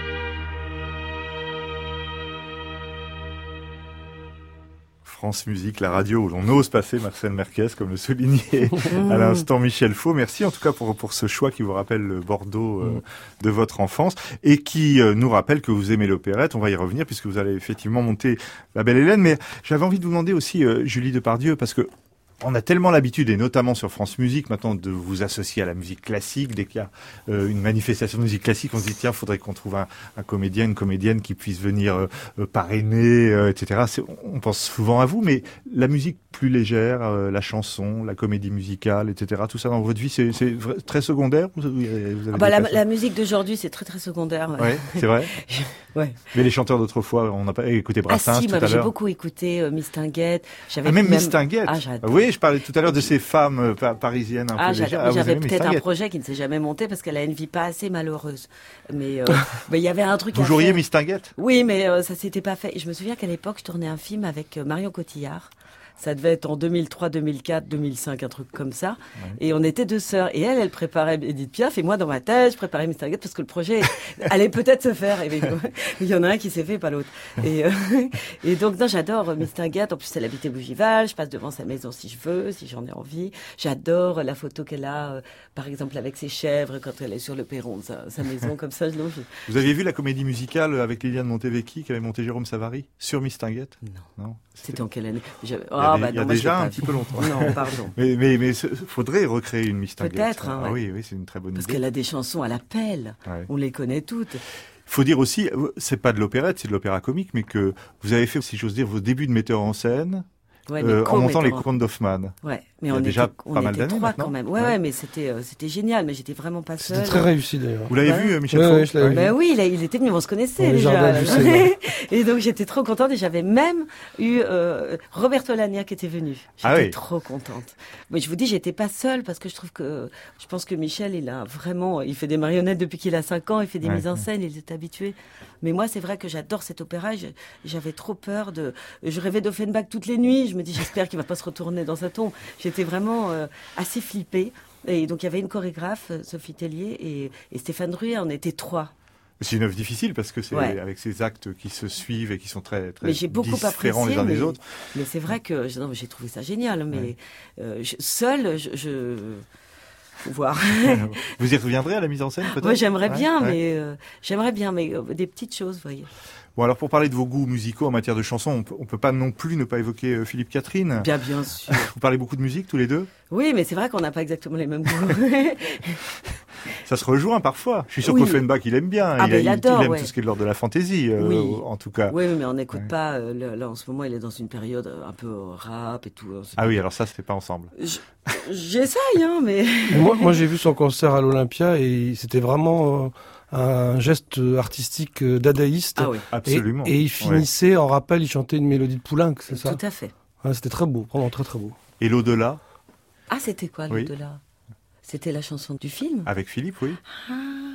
France Musique, la radio où l'on ose passer Marcel Merquès, comme le soulignait à l'instant Michel Faux. Merci en tout cas pour, pour ce choix qui vous rappelle le Bordeaux euh, de votre enfance et qui euh, nous rappelle que vous aimez l'opérette. On va y revenir puisque vous allez effectivement monter La Belle Hélène. Mais j'avais envie de vous demander aussi, euh, Julie Depardieu, parce que on a tellement l'habitude, et notamment sur France Musique, maintenant, de vous associer à la musique classique. Dès qu'il y a euh, une manifestation de musique classique, on se dit, tiens, faudrait qu'on trouve un, un comédien, une comédienne qui puisse venir euh, euh, parrainer, euh, et cetera. C'est, on pense souvent à vous, mais la musique plus légère, euh, la chanson, la comédie musicale, et cetera, tout ça dans votre vie, c'est, c'est vrai- très secondaire vous, vous avez Ah bah, des la, passions la musique d'aujourd'hui, c'est très très secondaire. Ouais. Ouais, c'est vrai. Ouais. Mais les chanteurs d'autrefois, on n'a pas écouté Ah Brassens si, tout moi à j'ai l'heure. beaucoup écouté euh, Miss Tinguette. J'avais Ah, même même Miss Tinguette. Ah, j'adore. Oui, je parlais tout à l'heure de ces femmes euh, pa- parisiennes un Ah, peu j'adore. légères. Mais vous j'avais aimez Miss peut-être un Tinguette. projet qui ne s'est jamais monté parce qu'elle a une vie pas assez malheureuse. Mais euh, mais il y avait un truc Vous à joueriez faire. Miss Tinguette? Oui, mais euh, ça s'était pas fait. Et je me souviens qu'à l'époque, je tournais un film avec euh, Marion Cotillard. Ça devait être en deux mille trois, deux mille quatre, deux mille cinq, un truc comme ça. Ouais. Et on était deux sœurs. Et elle, elle préparait Edith Piaf. Et moi, dans ma tête, je préparais Miss Tinguette parce que le projet allait peut-être se faire. Et il y en a un qui s'est fait, pas l'autre. Et, euh, et donc, non, j'adore Miss Tinguette. En plus, elle habitait Bougival. Je passe devant sa maison si je veux, si j'en ai envie. J'adore la photo qu'elle a, euh, par exemple, avec ses chèvres quand elle est sur le perron de sa, sa maison, comme ça. Je, je... Vous aviez vu la comédie musicale avec Liliane Montevecchi qui avait monté Jérôme Savary sur Miss Tinguette? Non. Non. C'était en quelle année? Je... Oh, il y a, bah, il y a non, déjà un petit peu longtemps. Non, pardon. mais mais mais faudrait recréer une Miss Tinguette. Peut-être. Hein, ah ouais. oui, oui, c'est une très bonne Parce idée. Parce qu'elle a des chansons à l'appel. Ouais. On les connaît toutes. Il faut dire aussi, c'est pas de l'opérette, c'est de l'opéra comique, mais que vous avez fait, si j'ose dire, vos débuts de metteur en scène. Ouais, euh, en montant les contes d'Hoffmann. Ouais, mais il y a on déjà était, on pas mal était d'années trois maintenant. quand même. Ouais, ouais, ouais mais c'était euh, c'était génial. Mais j'étais vraiment pas seule. C'était très réussi d'ailleurs. Vous l'avez ouais. vu, Michel ouais, Faux? ouais, je l'avais bah vu. oui, il, a, il était venu, on se connaissait dans déjà. Les et donc j'étais trop contente et j'avais même eu euh, Roberto Lania qui était venu. J'étais ah oui. trop contente. Mais je vous dis, j'étais pas seule parce que je trouve que je pense que Michel, il a vraiment, il fait des marionnettes depuis qu'il a cinq ans, il fait des ouais, mises en ouais. scène, il est habitué. Mais moi, c'est vrai que j'adore cet opéra. J'avais trop peur de. Je rêvais d'Offenbach toutes les nuits. Je me dis, j'espère qu'il va pas se retourner dans sa tombe. J'étais vraiment euh, assez flippée. Et donc, il y avait une chorégraphe, Sophie Tellier, et, et Stéphane Druet. On était trois. C'est une œuvre difficile parce que c'est ouais. avec ces actes qui se suivent et qui sont très, très mais j'ai beaucoup différents apprécié, les uns mais, des autres. Mais c'est vrai que non, j'ai trouvé ça génial. Mais ouais. euh, je, seule, je. je... voir. Vous y reviendrez à la mise en scène peut-être? Moi, j'aimerais ouais, bien, ouais. mais euh, j'aimerais bien, mais euh, des petites choses, vous voyez. Bon, alors pour parler de vos goûts musicaux en matière de chansons, on peut, on peut pas non plus ne pas évoquer euh, Philippe Catherine. Bien, bien sûr. Vous parlez beaucoup de musique tous les deux? Oui, mais c'est vrai qu'on n'a pas exactement les mêmes goûts. Ça se rejoint parfois. Je suis sûr oui. qu'Offenbach, il aime bien. Ah il, ben, il, il adore, il aime ouais. tout ce qui est de l'ordre de la fantaisie, euh, oui. en tout cas. Oui, mais on n'écoute ouais. pas. Euh, là, en ce moment, il est dans une période un peu rap et tout. Ah pas... oui, alors ça, c'était pas ensemble. Je... J'essaye, hein, mais. moi, moi, j'ai vu son concert à l'Olympia et c'était vraiment euh, un geste artistique euh, dadaïste. Ah oui, absolument. Et, et il finissait ouais. en rappel, il chantait une mélodie de Poulenc, c'est ça? Tout à fait. Ouais, c'était très beau, vraiment très très beau. Et l'au-delà? Ah, c'était quoi l'au-delà? Oui. C'était la chanson du film? Avec Philippe, oui. Ah,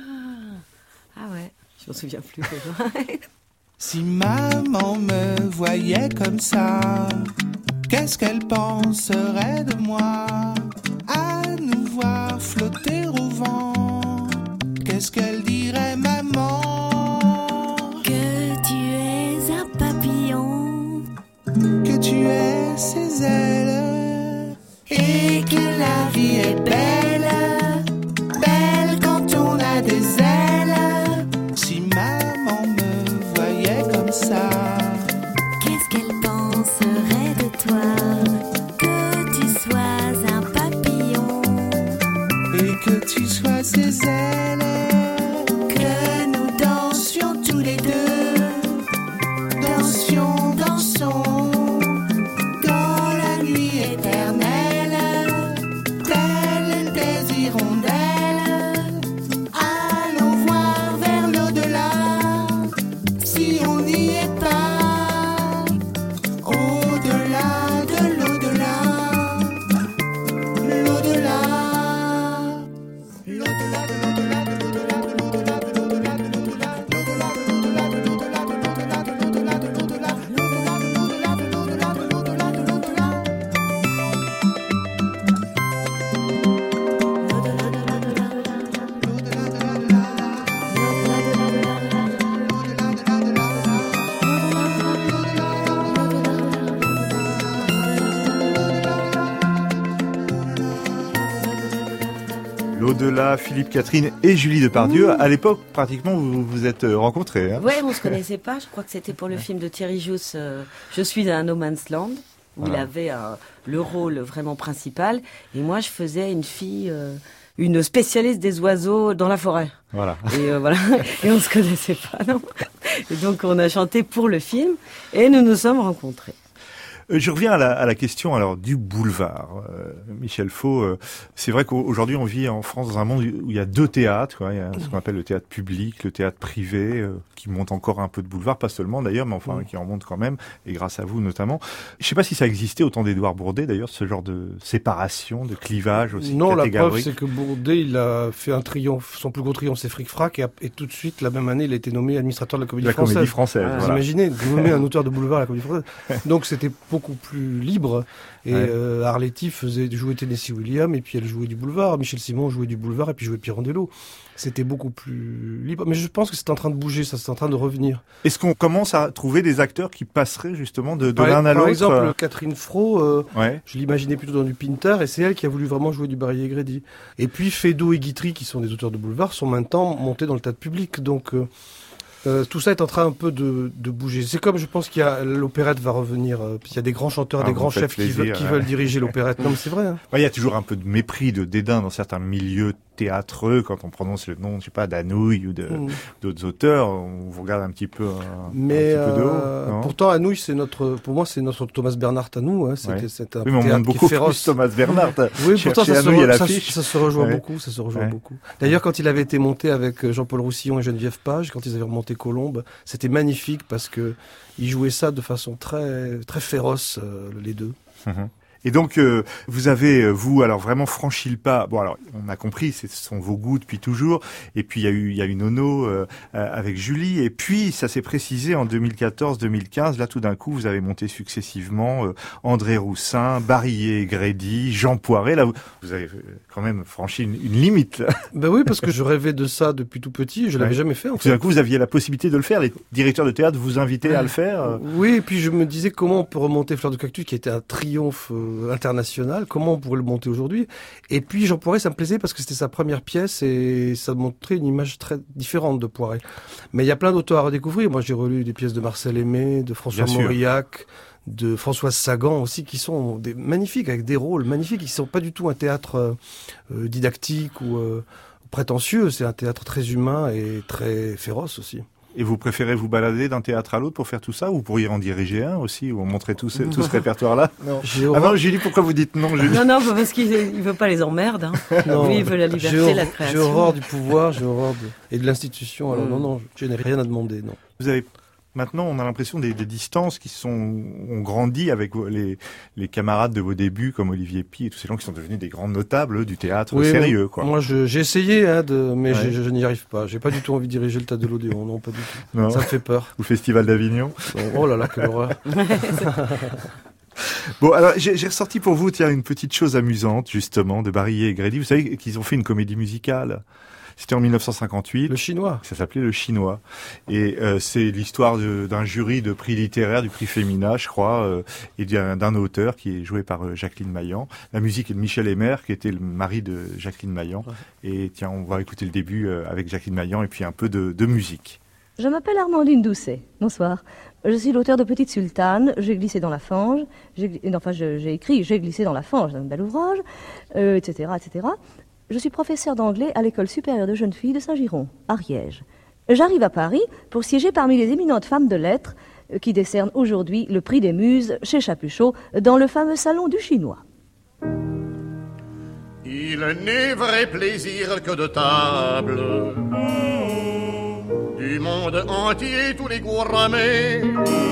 ah ouais, je m'en souviens plus. Si maman me voyait comme ça, qu'est-ce qu'elle penserait de moi? À nous voir flotter au vent, qu'est-ce qu'elle dirait, maman? Que tu es un papillon, que tu es ses ailes, et que la vie est belle, belle quand on a des ailes. Si maman me voyait comme ça, qu'est-ce qu'elle penserait de toi? Que tu sois un papillon, et que tu sois ses ailes, que nous dansions tous les deux, dansions, dansons, dans la nuit éternelle, telles des hirondelles. Allons voir vers l'au-delà, si on n'y est pas, au-delà de l'au-delà, l'au-delà, l'au-delà de l'au-delà de l'au-delà. Au-delà, Philippe Catherine et Julie Depardieu. Mmh. À l'époque, pratiquement, vous vous êtes rencontrés. Hein. Ouais, on se connaissait pas. Je crois que c'était pour le film de Thierry Jousse, euh, Je suis un no man's land, où voilà. il avait euh, le rôle vraiment principal. Et moi, je faisais une fille, euh, une spécialiste des oiseaux dans la forêt. Voilà. Et euh, voilà. Et on se connaissait pas, non. Et donc, on a chanté pour le film et nous nous sommes rencontrés. Je reviens à la, à la question alors du boulevard. Euh, Michel Faux, euh, c'est vrai qu'aujourd'hui on vit en France dans un monde où il y a deux théâtres. Quoi. Il y a ce qu'on appelle le théâtre public, le théâtre privé, euh, qui monte encore un peu de boulevard, pas seulement d'ailleurs, mais enfin mmh. qui en monte quand même, et grâce à vous notamment. Je ne sais pas si ça existait au temps d'Édouard Bourdet d'ailleurs, ce genre de séparation, de clivage aussi non, catégorique. La preuve c'est que Bourdet il a fait un triomphe, son plus gros triomphe c'est Fric Frac, et, et tout de suite la même année il a été nommé administrateur de la Comédie la Française. Comédie Française. Ah, voilà. Vous imaginez, nommer un auteur de boulevard à la Comédie Française. Donc c'était beaucoup plus libre. Et ouais. euh, Arletty faisait jouer Tennessee Williams et puis elle jouait du boulevard. Michel Simon jouait du boulevard et puis jouait Pirandello. C'était beaucoup plus libre. Mais je pense que c'est en train de bouger, ça c'est en train de revenir. Est-ce qu'on commence à trouver des acteurs qui passeraient justement de, de l'un à l'autre? Par exemple, Catherine Fro, euh, ouais. je l'imaginais plutôt dans du Pinter et c'est elle qui a voulu vraiment jouer du Barry et Grady. Et puis Feydeau et Guitry, qui sont des auteurs de boulevard, sont maintenant montés dans le théâtre public. Donc euh, Euh, tout ça est en train un peu de, de bouger. C'est comme je pense qu'il y a l'opérette va revenir. Euh, il y a des grands chanteurs, ah, des grands chefs plaisir, qui, veulent, qui ouais. veulent diriger l'opérette. Non, mais c'est vrai. Hein. Ouais, il y a toujours un peu de mépris, de dédain dans certains milieux théâtreux quand on prononce le nom, je sais pas, d'Anouilh ou de, mmh. d'autres auteurs. On vous regarde un petit peu, un, mais un petit peu de haut. Euh, pourtant, Anouilh, c'est notre, pour moi, c'est notre Thomas Bernhardt à nous. Hein. C'était, ouais. c'est un oui, mais on aime beaucoup féroce. Plus Thomas Bernhardt. oui, pourtant ça se, re, ça, ça se rejoint ouais. beaucoup. Ça se rejoint ouais. beaucoup. D'ailleurs, quand il avait été monté avec Jean-Paul Roussillon et Geneviève Page, quand ils avaient remonté Colombe, c'était magnifique parce que ils jouaient ça de façon très très féroce euh, les deux. Mmh. Et donc, euh, vous avez, vous, alors vraiment franchi le pas. Bon, alors, on a compris, ce sont vos goûts depuis toujours. Et puis, il y a eu, il y a eu Nono euh, avec Julie. Et puis, ça s'est précisé en deux mille quatorze deux mille quinze. Là, tout d'un coup, vous avez monté successivement euh, André Roussin, Barillet et Grédy, Jean Poiret. Là, vous, vous avez quand même franchi une, une limite. Ben oui, parce que je rêvais de ça depuis tout petit. Je l'avais ouais. jamais fait, en fait. Tout d'un coup, vous aviez la possibilité de le faire. Les directeurs de théâtre vous invitaient ouais. à le faire. Oui, et puis je me disais comment on peut remonter Fleur de Cactus, qui était un triomphe euh, international, comment on pourrait le monter aujourd'hui. Et puis Jean Poiret, ça me plaisait parce que c'était sa première pièce et ça montrait une image très différente de Poiret. Mais il y a plein d'auteurs à redécouvrir. Moi, j'ai relu des pièces de Marcel Aimé, de François Mauriac, de Françoise Sagan aussi, qui sont des magnifiques, avec des rôles magnifiques, qui sont pas du tout un théâtre euh, didactique ou euh, prétentieux. C'est un théâtre très humain et très féroce aussi. Et vous préférez vous balader d'un théâtre à l'autre pour faire tout ça, ou vous pourriez en diriger un aussi, ou montrer tout ce, tout ce répertoire-là? Non. Ah non, Julie, pourquoi vous dites non, Julie? Non, non, parce qu'il il veut pas les emmerdes. Hein. Non, lui, il veut la liberté, j'ai la création. J'ai horreur du pouvoir, j'ai horreur de... et de l'institution. Alors mm. non, non, je n'ai rien à demander, non. Vous avez maintenant, on a l'impression des, des distances qui sont ont grandi avec les, les camarades de vos débuts, comme Olivier Py et tous ces gens qui sont devenus des grands notables du théâtre oui, sérieux, quoi. Moi, je, j'ai essayé, hein, de, mais ouais. je, je n'y arrive pas. J'ai pas du tout envie de diriger le Théâtre de l'Odéon, non, pas du tout. Non. Ça me fait peur. Ou le Festival d'Avignon. Oh là là, quelle horreur. Bon, alors j'ai, j'ai ressorti pour vous, tiens, une petite chose amusante, justement, de Barillet et Grédy. Vous savez qu'ils ont fait une comédie musicale. C'était en mille neuf cent cinquante-huit. Le Chinois. Ça s'appelait Le Chinois. Et euh, c'est l'histoire de, d'un jury de prix littéraire, du prix Femina, je crois, euh, et d'un, d'un auteur qui est joué par euh, Jacqueline Maillan. La musique est de Michel Emer, qui était le mari de Jacqueline Maillan. Ouais. Et tiens, on va écouter le début euh, avec Jacqueline Maillan et puis un peu de, de musique. Je m'appelle Armandine Doucet. Bonsoir. Je suis l'auteur de Petite Sultane. J'ai glissé dans la fange. J'ai, enfin, je, j'ai écrit J'ai glissé dans la fange, un bel ouvrage, euh, et cetera, et cetera. Je suis professeur d'anglais à l'école supérieure de jeunes filles de Saint-Giron, Ariège. J'arrive à Paris pour siéger parmi les éminentes femmes de lettres qui décernent aujourd'hui le prix des Muses chez Chapuchot dans le fameux salon du Chinois. Il n'est vrai plaisir que de table. Du monde entier, tous les gourmets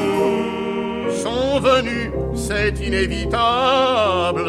sont venus, c'est inévitable.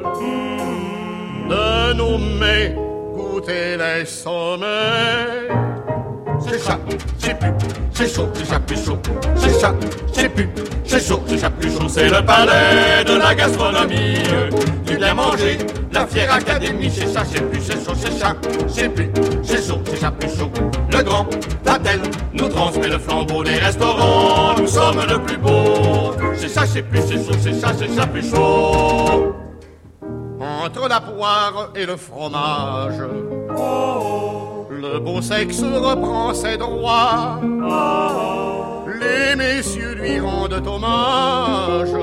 De nos mets, goûter les sommets. C'est ça, c'est plus, c'est chaud, c'est ça plus chaud. C'est ça, c'est plus, c'est chaud, c'est ça plus chaud. C'est le palais de la gastronomie, du bien manger, la fière académie. C'est ça, c'est plus, c'est chaud, c'est ça, c'est plus, c'est chaud, c'est ça plus chaud. Le grand Vatel nous transmet le flambeau des restaurants. Nous sommes le plus beau. C'est ça, c'est plus, c'est chaud, c'est ça, c'est ça plus chaud. Entre la poire et le fromage, beau sexe reprend ses droits. Les messieurs lui rendent hommage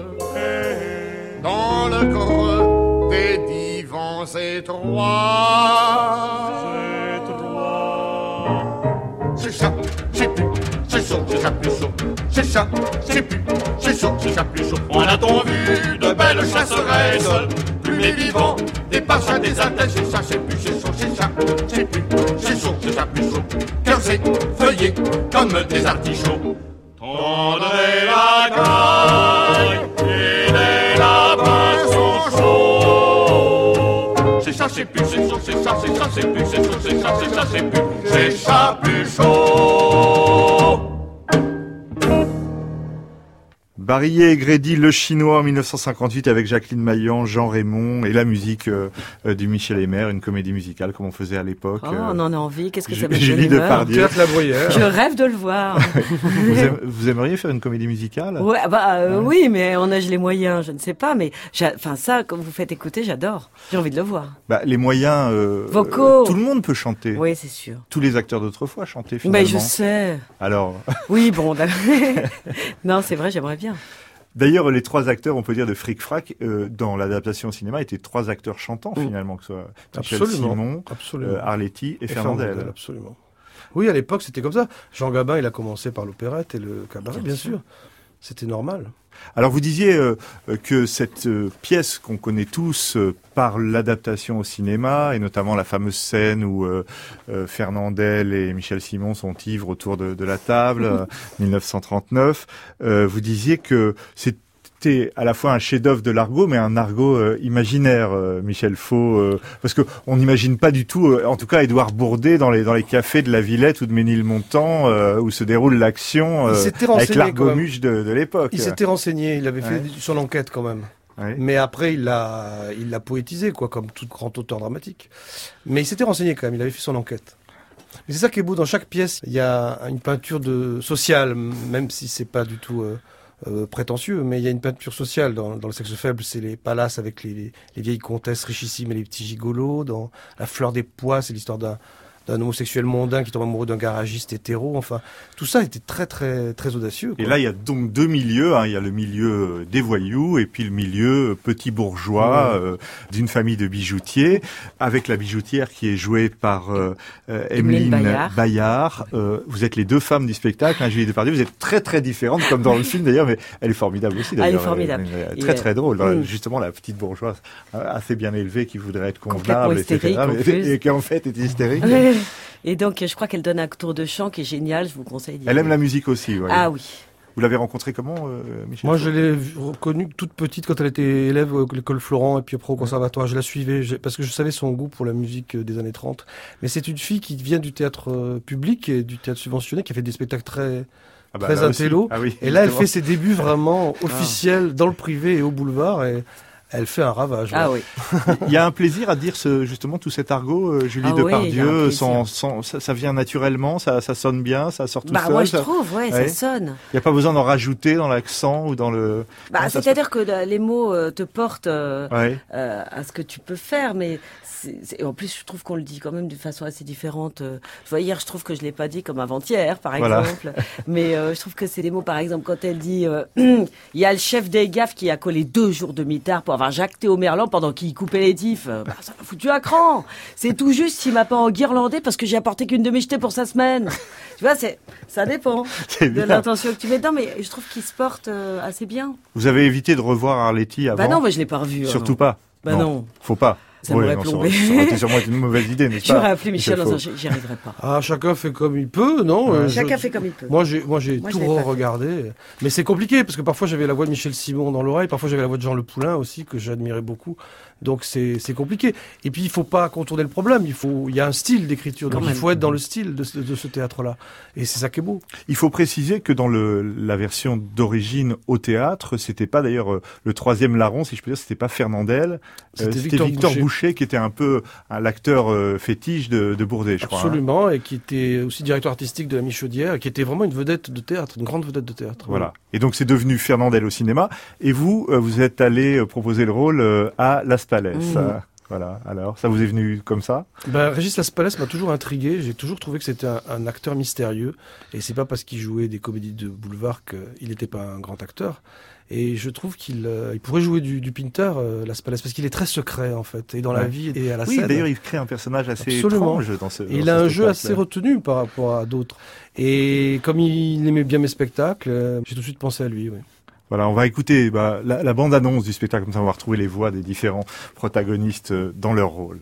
dans le creux des divans étroits. C'est ça, c'est plus, c'est chaud, c'est ça plus chaud. C'est ça, c'est plus, c'est chaud, c'est ça plus chaud. On a-t-on vu de belles chasseresses, plus les vivants, des parchats, des attelles. C'est ça, c'est plus, c'est chaud, c'est ça, c'est plus, c'est chaud, c'est ça plus chaud. Cœursés, feuillés, comme des artichauts. Tendrez la caille et les lapins sont chauds. C'est ça, c'est plus, c'est chaud, c'est ça, c'est ça, c'est plus, c'est chaud, c'est ça, c'est ça, c'est plus, c'est ça plus chaud. Barillet et Grédy, Le Chinois en mille neuf cent cinquante-huit avec Jacqueline Maillan, Jean Raymond et la musique euh, du Michel Aymer, une comédie musicale comme on faisait à l'époque. Oh, on en a envie, qu'est-ce que ça me Julie Depardieu. Je rêve de le voir. vous, aim, vous aimeriez faire une comédie musicale? Ouais, bah euh, ouais. Oui, mais on a les moyens, je ne sais pas, mais enfin ça, quand vous faites écouter, j'adore. J'ai envie de le voir. Bah, les moyens euh, vocaux. Euh, tout le monde peut chanter. Oui, c'est sûr. Tous les acteurs d'autrefois chantaient finalement. Mais je sais. Alors. Oui, bon. Non, c'est vrai, j'aimerais bien. D'ailleurs, les trois acteurs, on peut dire de Fric Frac, euh, dans l'adaptation au cinéma, étaient trois acteurs chantants mmh. finalement, que ce soit Michel absolument, Simon, absolument. Euh, Arletty et, et Fernandel. Fernandel. Absolument. Oui, à l'époque, c'était comme ça. Jean Gabin, il a commencé par l'opérette et le cabaret, bien, bien sûr. C'était normal. Alors vous disiez euh, que cette euh, pièce qu'on connaît tous euh, par l'adaptation au cinéma, et notamment la fameuse scène où euh, euh, Fernandel et Michel Simon sont ivres autour de, de la table, euh, mille neuf cent trente-neuf, euh, vous disiez que c'est c'était à la fois un chef-d'œuvre de l'argot, mais un argot euh, imaginaire, euh, Michel Faux, euh, parce que on n'imagine pas du tout, euh, en tout cas, Édouard Bourdet dans les dans les cafés de la Villette ou de Ménilmontant, euh, où se déroule l'action euh, avec l'argomuche de, de l'époque. Il s'était renseigné, il avait fait ouais. son enquête quand même. Ouais. Mais après, il l'a, il l'a poétisé, quoi, comme tout grand auteur dramatique. Mais il s'était renseigné quand même, il avait fait son enquête. Mais c'est ça qui est beau, dans chaque pièce, il y a une peinture de sociale, même si c'est pas du tout euh, euh, prétentieux, mais il y a une peinture sociale. Dans, dans Le Sexe Faible, c'est les palaces avec les, les, les vieilles comtesses richissimes et les petits gigolos. Dans La Fleur des Pois, c'est l'histoire d'un d'un homosexuel mondain qui tombe amoureux d'un garagiste hétéro. Enfin, tout ça était très, très, très audacieux, quoi. Et là, il y a donc deux milieux. Hein. Il y a le milieu des voyous et puis le milieu petit bourgeois mmh. euh, d'une famille de bijoutiers, avec la bijoutière qui est jouée par euh, euh, Emeline Bayard. Bayard. Euh, vous êtes les deux femmes du spectacle, hein, Julie Depardieu. Vous êtes très, très différentes, comme dans le film d'ailleurs, mais elle est formidable aussi. D'ailleurs. Elle est formidable. Elle est très, très drôle. Mmh. Justement, la petite bourgeoise assez bien élevée qui voudrait être convenable, et cetera. Mais, et qui en fait est hystérique. Et donc, je crois qu'elle donne un tour de chant qui est génial, je vous conseille d'y Elle aller. aime la musique aussi, oui. Ah oui. Vous l'avez rencontrée comment, euh, Michel? Moi, je l'ai reconnue toute petite quand elle était élève à l'école Florent et puis après au conservatoire. Je la suivais parce que je savais son goût pour la musique des années trente. Mais c'est une fille qui vient du théâtre public et du théâtre subventionné, qui a fait des spectacles très... Ah bah, très intello. Ah oui, et là, elle fait ses débuts vraiment officiels ah. dans le privé et au boulevard. Et elle fait un ravage. Ah ouais. oui. Il y a un plaisir à dire ce, justement tout cet argot, euh, Julie ah Depardieu. Oui, sans, sans, ça, ça vient naturellement, ça, ça sonne bien, ça sort tout bah, seul. Moi, je ça... trouve, ouais, ouais, ça sonne. Il n'y a pas besoin d'en rajouter dans l'accent ou dans le. Bah, c'est-à-dire que les mots euh, te portent euh, ouais. euh, à ce que tu peux faire, mais c'est, c'est... en plus, je trouve qu'on le dit quand même d'une façon assez différente. Je vois, hier, je trouve que je l'ai pas dit comme avant-hier, par voilà. exemple. Mais euh, je trouve que c'est des mots, par exemple, quand elle dit, euh, il y a le chef des gaffes qui a collé deux jours de mitard pour avoir jacté au Merlan pendant qu'il coupait les tifs. Bah, ça m'a foutu un cran. C'est tout juste s'il m'a pas enguirlandé parce que j'ai apporté qu'une demi-jetée pour sa semaine. Tu vois, c'est, ça dépend de l'intention que tu mets dedans, mais je trouve qu'il se porte euh, assez bien. Vous avez évité de revoir Arletty avant? Bah non, moi je l'ai pas revu. Surtout non. pas. Bah non. non. Faut pas. Ça oui, m'aurait plombé. Ça aurait été sûrement une mauvaise idée, n'est-ce pas? J'aurais appelé Michel dans un... J'y arriverai pas. Ah, chacun fait comme il peut, non? Ouais. Euh, chacun je... fait comme il peut. Moi, j'ai, moi, j'ai moi, tout re-regardé. Mais c'est compliqué, parce que parfois, j'avais la voix de Michel Simon dans l'oreille, parfois, j'avais la voix de Jean Le Poulain aussi, que j'admirais beaucoup. Donc, c'est, c'est compliqué. Et puis, il faut pas contourner le problème. Il faut, il y a un style d'écriture. Donc, il faut être dans le style de ce, de ce théâtre-là. Et c'est ça qui est beau. Il faut préciser que dans le, la version d'origine au théâtre, c'était pas d'ailleurs euh, le troisième larron, si je peux dire, c'était pas Fernandel. C'était, euh, c'était Victor, Victor Boucher. Boucher, qui était un peu un, l'acteur euh, fétiche de, de Bourdet, je Absolument, crois. Absolument, hein. Et qui était aussi directeur artistique de la Michaudière, qui était vraiment une vedette de théâtre, une grande vedette de théâtre. Voilà. Et donc, c'est devenu Fernandel au cinéma. Et vous, euh, vous êtes allé euh, proposer le rôle euh, à Las Palais. Mmh. Voilà, alors, ça vous est venu comme ça? Ben, Régis Laspalès m'a toujours intrigué. J'ai toujours trouvé que c'était un, un acteur mystérieux. Et c'est pas parce qu'il jouait des comédies de boulevard qu'il n'était pas un grand acteur. Et je trouve qu'il euh, il pourrait jouer du, du Pinter, euh, Laspalès, parce qu'il est très secret, en fait, et dans ouais. la vie et à la oui, scène. Oui, d'ailleurs, il crée un personnage assez Absolument. étrange dans ce dans Il ce a un jeu assez là. retenu par rapport à d'autres. Et comme il aimait bien mes spectacles, euh, j'ai tout de suite pensé à lui, oui. Voilà, on va écouter bah, la, la bande-annonce du spectacle, comme ça on va retrouver les voix des différents protagonistes dans leur rôle.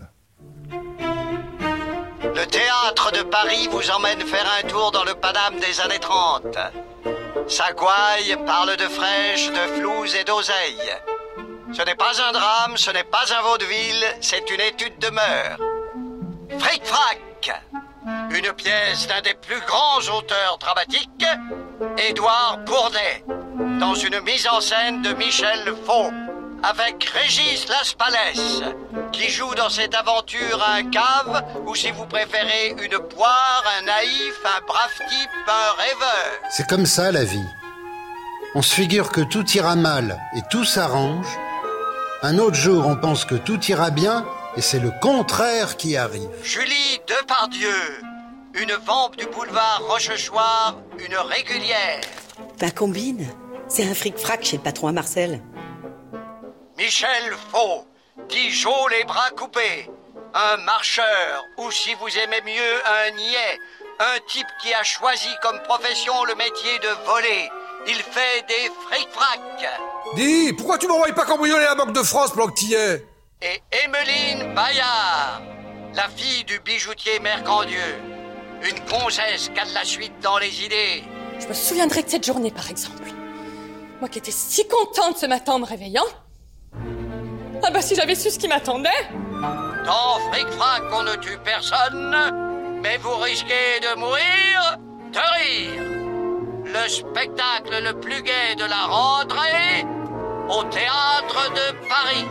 Le théâtre de Paris vous emmène faire un tour dans le Paname des années trente. Ça gouaille, parle de fraîche, de flouze et d'oseille. Ce n'est pas un drame, ce n'est pas un vaudeville, c'est une étude de mœurs. Fric-frac, une pièce d'un des plus grands auteurs dramatiques, Édouard Bourdet, dans une mise en scène de Michel Faux, avec Régis Laspalès, qui joue dans cette aventure un cave, ou si vous préférez une poire, un naïf, un brave type, un rêveur. C'est comme ça la vie. On se figure que tout ira mal et tout s'arrange. Un autre jour, on pense que tout ira bien et c'est le contraire qui arrive. Julie Depardieu, une vampe du boulevard Rochechouart, une régulière. Bah combine, c'est un fric-frac chez le patron à Marcel. Michel Faux, dit Jo les bras coupés, un marcheur, ou si vous aimez mieux, un niais, un type qui a choisi comme profession le métier de voler. Il fait des fric-frac. Dis, pourquoi tu m'envoies pas cambrioler la Banque de France pendant que t'y es? Et Emmeline Bayard, la fille du bijoutier Mercandieu, une gonzesse qui a de la suite dans les idées. Je me souviendrai de cette journée, par exemple. Moi qui étais si contente ce matin en me réveillant. Ah bah si j'avais su ce qui m'attendait. Dans Fric-Frac, on ne tue personne, mais vous risquez de mourir, de rire. Le spectacle le plus gai de la rentrée au Théâtre de Paris.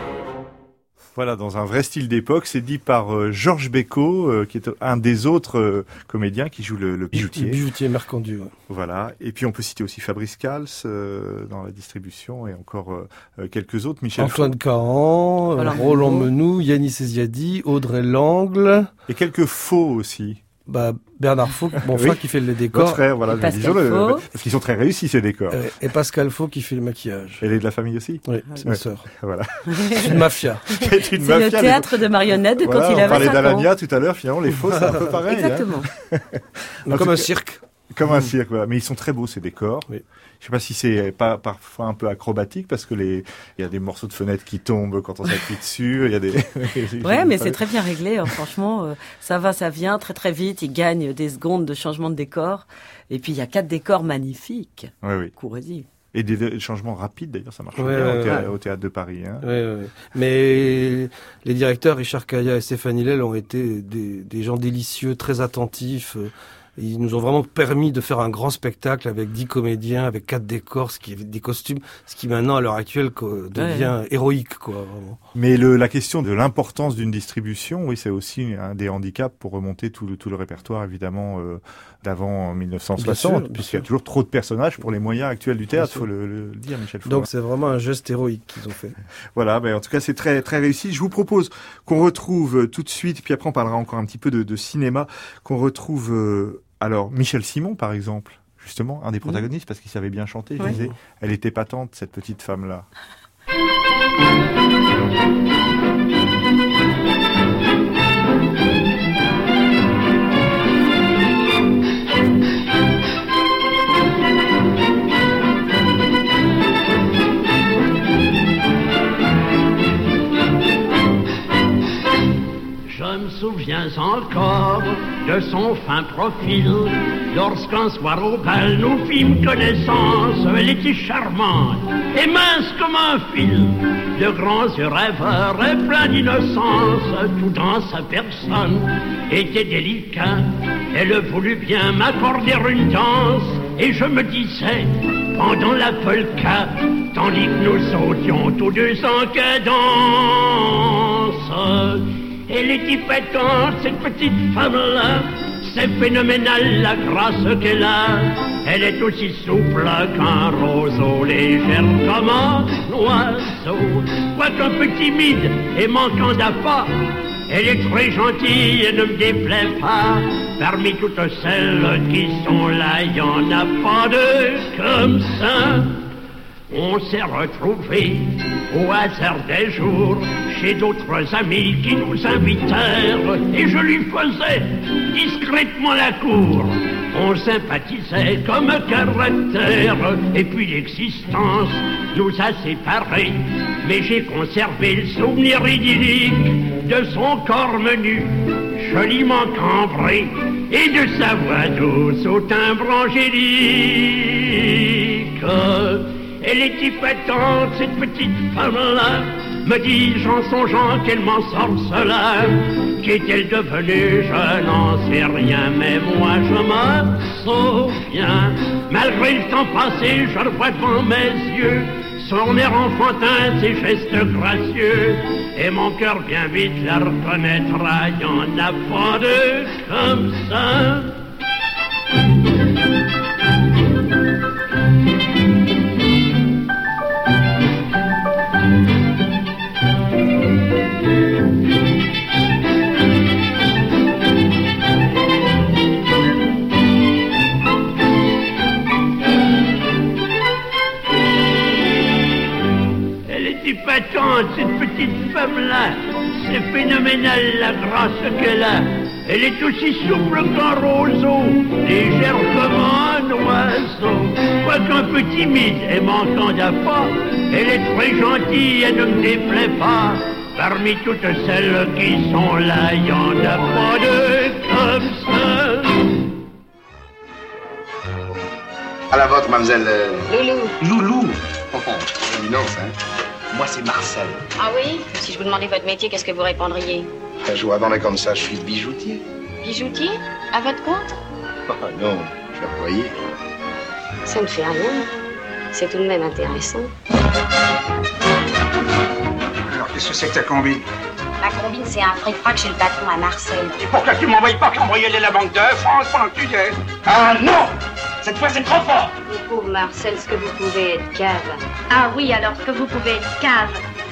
Voilà, dans un vrai style d'époque, c'est dit par euh, Georges Bécaud, euh, qui est un des autres euh, comédiens qui joue le, le bijoutier. Le bijoutier Mercandieu. Ouais. Voilà, et puis on peut citer aussi Fabrice Cals euh, dans la distribution et encore euh, quelques autres. Michel Antoine Cahan, voilà. Roland Menou, Yannis Eziadi, Audrey Langle. Et quelques faux aussi. Bah, Bernard Faux, mon frère oui. qui fait les décors. Votre frère, voilà, disons-le, parce qu'ils sont très réussis ces décors. Euh, et Pascal Faux qui fait le maquillage. Elle est de la famille aussi? Oui, c'est ouais. ma sœur. Voilà. C'est une mafia. C'est, une c'est mafia, le théâtre les... de marionnettes de voilà, quand il avait cinq ans. On parlait d'Alania tout à l'heure, finalement, les faux, c'est un peu pareil. Exactement. Hein. Comme un cirque. Comme un cirque, voilà. Mais ils sont très beaux, ces décors. Oui. Je sais pas si c'est pas parfois un peu acrobatique parce que les il y a des morceaux de fenêtres qui tombent quand on s'appuie dessus, il y a des Ouais, mais c'est très bien réglé hein, franchement, euh, ça va ça vient très très vite, ils gagnent des secondes de changement de décor et puis il y a quatre décors magnifiques. Oui oui. Courez-y. Et des, des changements rapides d'ailleurs, ça marche ouais, bien ouais, au, théâtre, ouais. au théâtre de Paris hein. Ouais, ouais. Mais les directeurs Richard Caillat et Stéphanie Lel ont été des des gens délicieux, très attentifs. Euh, Ils nous ont vraiment permis de faire un grand spectacle avec dix comédiens, avec quatre décors, ce qui est des costumes, ce qui maintenant à l'heure actuelle devient ouais. héroïque, quoi. Vraiment. Mais le, la question de l'importance d'une distribution, oui, c'est aussi un des handicaps pour remonter tout le, tout le répertoire évidemment euh, d'avant mille neuf cent soixante, puisqu'il y a toujours trop de personnages pour les moyens actuels du théâtre, faut le, le dire, Michel Faux. Donc c'est vraiment un geste héroïque qu'ils ont fait. Voilà, mais en tout cas c'est très très réussi. Je vous propose qu'on retrouve tout de suite, puis après on parlera encore un petit peu de, de cinéma, qu'on retrouve. Euh, Alors, Michel Simon, par exemple, justement, un des protagonistes, mmh. parce qu'il savait bien chanter, je oui. disais, elle était patente, cette petite femme-là. Je me souviens encore de son fin profil, lorsqu'un soir au bal nous fîmes connaissance. Elle était charmante et mince comme un fil, de grands yeux rêveurs et plein d'innocence. Tout dans sa personne était délicat, elle voulut bien m'accorder une danse. Et je me disais, pendant la polka, tandis que nous sautions tous deux en cadence, elle était pétante, cette petite femme-là, c'est phénoménal la grâce qu'elle a. Elle est aussi souple qu'un roseau, légère comme un oiseau. Quoiqu'un peu timide et manquant d'appât, elle est très gentille et ne me déplaît pas. Parmi toutes celles qui sont là, il n'y en a pas deux comme ça. On s'est retrouvés au hasard des jours chez d'autres amis qui nous invitèrent et je lui faisais discrètement la cour. On sympathisait comme caractère et puis l'existence nous a séparés. Mais j'ai conservé le souvenir idyllique de son corps menu, joliment cambré, et de sa voix douce au timbre angélique. Elle est épatante, cette petite femme-là, me dis-je en songeant qu'elle m'en sorcela. Qu'est-elle devenue? Je n'en sais rien, mais moi je me souviens. Malgré le temps passé, je le vois devant mes yeux, son air enfantin, ses gestes gracieux, et mon cœur bien vite la reconnaîtra. Il n'y en a pas deux comme ça. Épatante, cette petite femme-là, c'est phénoménal la grâce qu'elle a. Elle est aussi souple qu'un roseau, légère comme un oiseau. Quoiqu'un peu timide et manquant d'appât, elle est très gentille et ne me déplaît pas. Parmi toutes celles qui sont là, il n'y en a pas deux comme ça. À la vôtre, mademoiselle. Loulou. Loulou. Oh, éminence, hein. Moi, c'est Marcel. Ah oui? Si je vous demandais votre métier, qu'est-ce que vous répondriez? Je vous attendais comme ça, je suis bijoutier. Bijoutier? À votre compte? Oh non, je suis employé. Ça ne fait rien. C'est tout de même intéressant. Alors, qu'est-ce que c'est que ta combine? Ma combine, c'est un fric-frac chez le patron à Marseille. Et pourquoi tu m'envoies pas cambrioler la Banque de France pendant que tu y es? Ah non! Cette fois, c'est trop fort! Vous pauvre Marcel, ce que vous pouvez être cave. Ah oui, alors ce que vous pouvez être cave.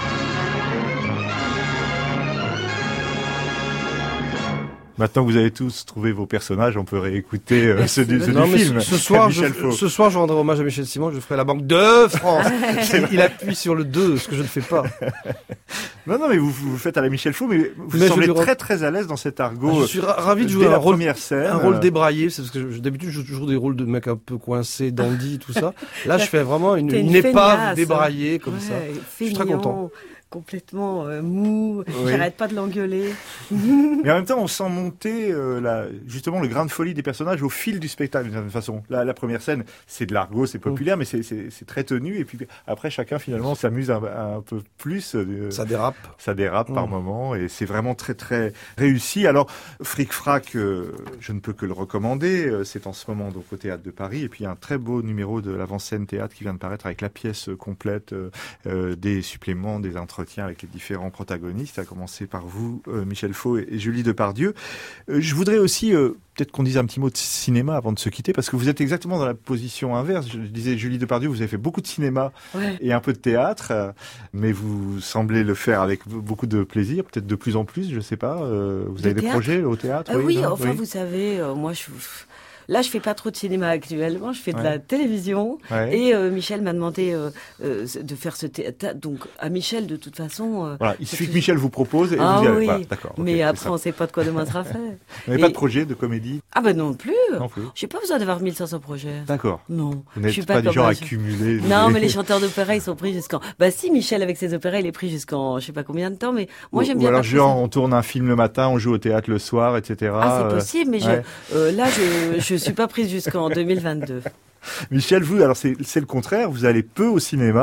Maintenant que vous avez tous trouvé vos personnages, on peut réécouter euh, ceux du, ceux non, du mais film. Ce, ce, soir, je, ce soir, je rendrai hommage à Michel Simon, je ferai la Banque de France. Il appuie sur le deux, ce que je ne fais pas. Non, non, mais vous vous faites à la Michel Faux, mais vous mais semblez je très très à l'aise dans cet argot. Ah, je suis ra ravi de jouer un rôle, scène. un rôle débraillé, c'est parce que d'habitude je joue toujours des rôles de mec un peu coincé, dandy, tout ça. Là, je fais vraiment une, une, une épave débraillée comme ouais, ça. Je suis très content. Complètement euh, mou, oui. J'arrête pas de l'engueuler. Mais en même temps, on sent monter euh, la, justement le grain de folie des personnages au fil du spectacle d'une certaine façon. La, la première scène, c'est de l'argot, c'est populaire, mmh. mais c'est très tenu. Et puis après, chacun finalement s'amuse un, un peu plus. Euh, ça dérape. Ça dérape mmh. par moment, et c'est vraiment très très réussi. Alors, Fric Frac, euh, je ne peux que le recommander. C'est en ce moment donc au Théâtre de Paris, et puis il y a un très beau numéro de l'avant-scène théâtre qui vient de paraître avec la pièce complète, euh, des suppléments, des entretiens avec les différents protagonistes, à commencer par vous, euh, Michel Faux et, et Julie Depardieu. Euh, je voudrais aussi, euh, peut-être qu'on dise un petit mot de cinéma avant de se quitter, parce que vous êtes exactement dans la position inverse. Je disais, Julie Depardieu, vous avez fait beaucoup de cinéma ouais. et un peu de théâtre, euh, mais vous semblez le faire avec beaucoup de plaisir, peut-être de plus en plus, je ne sais pas. Euh, vous le avez théâtre? des projets au théâtre? euh, Oui, oui enfin, oui. vous savez, euh, moi, je... Là, je fais pas trop de cinéma actuellement, je fais de ouais. la télévision. Ouais. Et euh, Michel m'a demandé euh, euh, de faire ce théâtre. Donc, à Michel, de toute façon... Euh, voilà, il suffit que Michel vous propose et ah, vous y allez. Oui. Voilà, d'accord. Mais okay, après, on sait pas de quoi demain sera fait. Vous n'avez et... pas de projet de comédie? Ah ben non plus. Non plus. J'ai pas besoin d'avoir mille cinq cents projets. D'accord. Non. Vous n'êtes pas, pas du genre à cumuler. Non, mais les chanteurs d'opéra, ils sont pris jusqu'en... Bah si, Michel, avec ses opéras, il est pris jusqu'en je sais pas combien de temps, mais moi, j'aime bien... Ou alors, genre, on tourne un film le matin, on joue au théâtre le soir, et cetera. Ah, c'est possible, mais ouais. je, euh, là, je, je suis pas prise jusqu'en deux mille vingt-deux. Michel, vous, alors c'est le contraire, vous allez peu au cinéma,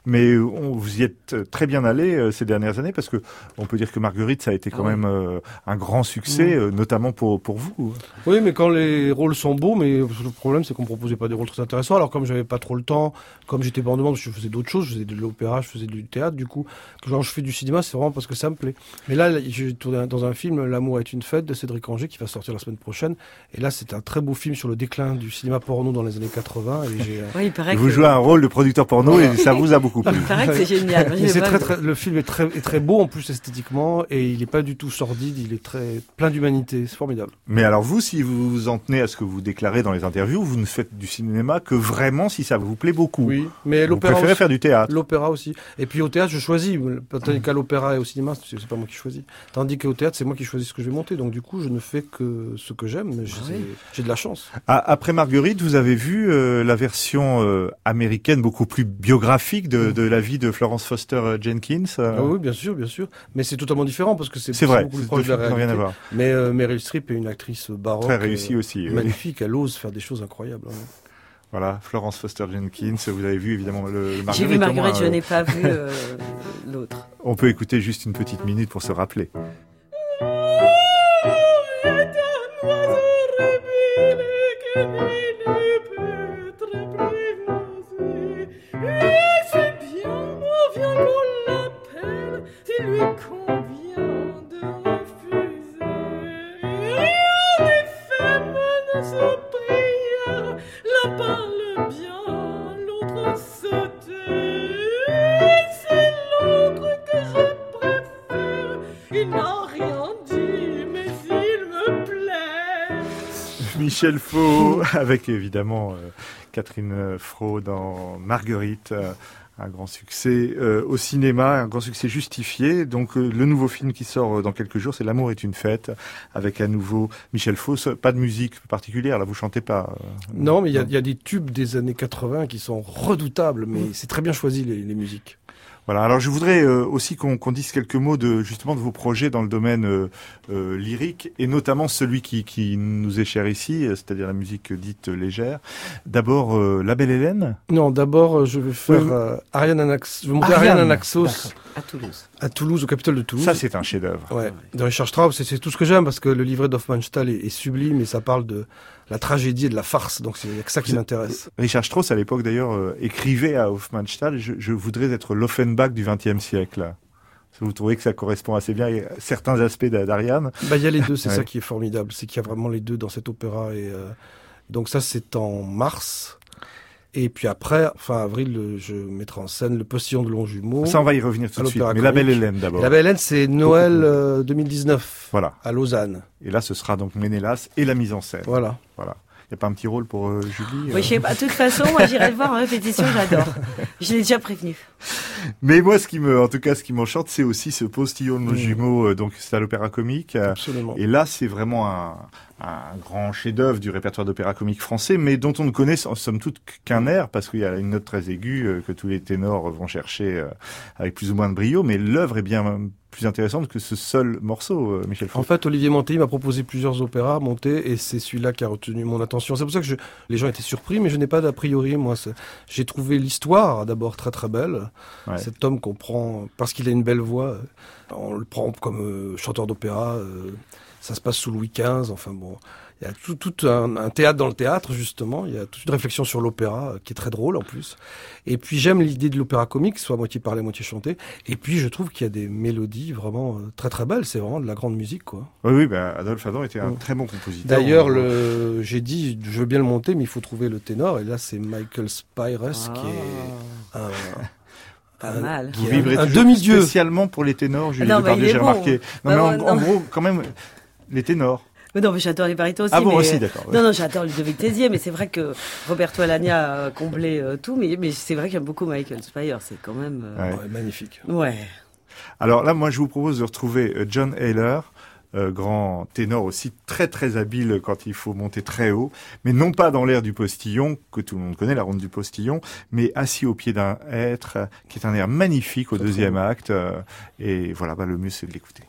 Mais on, vous y êtes très bien allé euh, ces dernières années parce que on peut dire que Marguerite, ça a été quand ah, même euh, un grand succès, mmh. euh, notamment pour pour vous. Oui, mais quand les rôles sont beaux, mais le problème c'est qu'on me proposait pas des rôles très intéressants. Alors comme j'avais pas trop le temps, comme j'étais pas en demande, je faisais d'autres choses, je faisais de l'opéra, je faisais du théâtre. Du coup, quand je fais du cinéma, c'est vraiment parce que ça me plaît. Mais là, j'ai tourné dans un film, L'amour est une fête, de Cédric Angers, qui va sortir la semaine prochaine. Et là, c'est un très beau film sur le déclin du cinéma porno dans les années quatre-vingts. Et j'ai, oui, il paraît et vous que... jouez un rôle de producteur porno et ça vous a beaucoup plu. Il paraît que c'est génial. Mais c'est très, très, le film est très, est très beau en plus esthétiquement et il est pas du tout sordide, il est très plein d'humanité, c'est formidable. Mais alors vous, si vous vous en tenez à ce que vous déclarez dans les interviews, vous ne faites du cinéma que vraiment si ça vous plaît beaucoup. Oui, mais vous l'opéra préférez aussi, faire du théâtre. L'opéra aussi. Et puis au théâtre, je choisis. Tandis qu'à l'opéra et au cinéma, c'est, c'est pas moi qui choisis. Tandis qu'au théâtre, c'est moi qui choisis ce que je vais monter. Donc du coup, je ne fais que ce que j'aime. Mais j'ai, oui. j'ai de la chance. Ah, après Marguerite, vous avez vu euh, la version euh, américaine beaucoup plus biographique de, de la vie de Florence Foster Jenkins. Euh... Ah oui, bien sûr, bien sûr. Mais c'est totalement différent parce que c'est, c'est vrai, beaucoup plus proche de la réalité. Rien à voir. Mais euh, Meryl Streep est une actrice baroque. Très réussie euh, aussi. Magnifique. Oui. Elle ose faire des choses incroyables. Hein. Voilà, Florence Foster Jenkins, vous avez vu évidemment le, le Marguerite. J'ai vu Marguerite, moins, je euh... n'ai pas vu euh, l'autre. On peut écouter juste une petite minute pour se rappeler. Michel Faux, avec évidemment euh, Catherine Fro dans Marguerite, euh, un grand succès euh, au cinéma, un grand succès justifié. Donc euh, le nouveau film qui sort euh, dans quelques jours, c'est L'amour est une fête, avec à nouveau Michel Faux. Pas de musique particulière, là vous chantez pas. Euh, non, mais il y, y a des tubes des années quatre-vingts qui sont redoutables, mais mmh. c'est très bien choisi les, les musiques. Voilà. Alors je voudrais euh, aussi qu'on, qu'on dise quelques mots de justement de vos projets dans le domaine euh, euh, lyrique et notamment celui qui, qui nous est cher ici, c'est-à-dire la musique dite légère. D'abord euh, La Belle Hélène. Non, d'abord je vais faire oui. euh, Ariane Anaxos. Je vais monter Ariane, Ariane Anaxos à Toulouse. À Toulouse, au Capitole de Toulouse. Ça c'est un chef-d'œuvre. Ouais. De Richard Strauss, c'est, c'est tout ce que j'aime parce que le livret d'Hofmannsthal est, est sublime et ça parle de la tragédie et de la farce, donc c'est ça qui m'intéresse. Richard Strauss, à l'époque d'ailleurs, euh, écrivait à Hofmannsthal, je, je voudrais être l'Offenbach du vingtième siècle. Vous trouvez que ça correspond assez bien à certains aspects d'Ariane? Bah, il y a les deux, c'est ouais. ça qui est formidable, c'est qu'il y a vraiment les deux dans cet opéra. Et euh, donc ça, c'est en mars. Et puis après, fin avril, je mettrai en scène Le Postillon de Longjumeau. Ça, on va y revenir tout de suite. Mais La Belle Hélène d'abord. La Belle Hélène, c'est Noël euh, deux mille dix-neuf. Voilà. À Lausanne. Et là, ce sera donc Ménélas et la mise en scène. Voilà. Voilà. Il n'y a pas un petit rôle pour euh, Julie euh... Oui, je sais pas. De toute façon, moi, j'irai le voir en répétition, j'adore. Je l'ai déjà prévenu. Mais moi, ce qui me, en tout cas, ce qui m'enchante, c'est aussi ce Postillon de nos mmh. jumeaux, euh, donc c'est à l'Opéra Comique. Euh, Absolument. Et là, c'est vraiment un, un grand chef-d'œuvre du répertoire d'opéra comique français, mais dont on ne connaît en somme toute qu'un air, parce qu'il y a une note très aiguë euh, que tous les ténors vont chercher euh, avec plus ou moins de brio, mais l'œuvre est bien plus intéressante que ce seul morceau, euh, Michel Faux. En fait, Olivier Monteil m'a proposé plusieurs opéras à monter, et c'est celui-là qui a retenu mon attention. C'est pour ça que je, les gens étaient surpris, mais je n'ai pas d'a priori, moi. C'est, j'ai trouvé l'histoire, d'abord, très très belle. Ouais. Cet homme qu'on prend, parce qu'il a une belle voix, on le prend comme euh, chanteur d'opéra, euh, ça se passe sous Louis quinze, enfin bon... Il y a tout, tout un, un théâtre dans le théâtre, justement. Il y a toute une réflexion sur l'opéra, euh, qui est très drôle, en plus. Et puis, j'aime l'idée de l'opéra comique, soit moitié parlé, moitié chanté. Et puis, je trouve qu'il y a des mélodies vraiment euh, très, très belles. C'est vraiment de la grande musique, quoi. Oui, oui, bah, Adolphe Adam était un mmh. très bon compositeur. D'ailleurs, le, j'ai dit, je veux bien le monter, mais il faut trouver le ténor. Et là, c'est Michael Spyres, ah. qui est un... Pas un, mal. Vous vibrez un toujours demi-dieu. Spécialement pour les ténors, Julie ah Depardieu, j'ai bon. remarqué. Non, bah mais en, ouais, non. en gros, quand même, les ténors. Non, mais j'adore les barytons aussi. Ah bon, mais... aussi, d'accord. Ouais. Non, non, j'adore Ludovic Tézier, mais c'est vrai que Roberto Alagna a comblé euh, tout, mais, mais c'est vrai que j'aime beaucoup Michael Spyre, c'est quand même... Euh... Ouais. Ouais, magnifique. Ouais. Alors là, moi, je vous propose de retrouver John Haylor, euh, grand ténor aussi, très très habile quand il faut monter très haut, mais non pas dans l'air du postillon, que tout le monde connaît, la ronde du postillon, mais assis au pied d'un hêtre, qui est un air magnifique au deuxième acte, euh, et voilà, bah, le mieux c'est de l'écouter.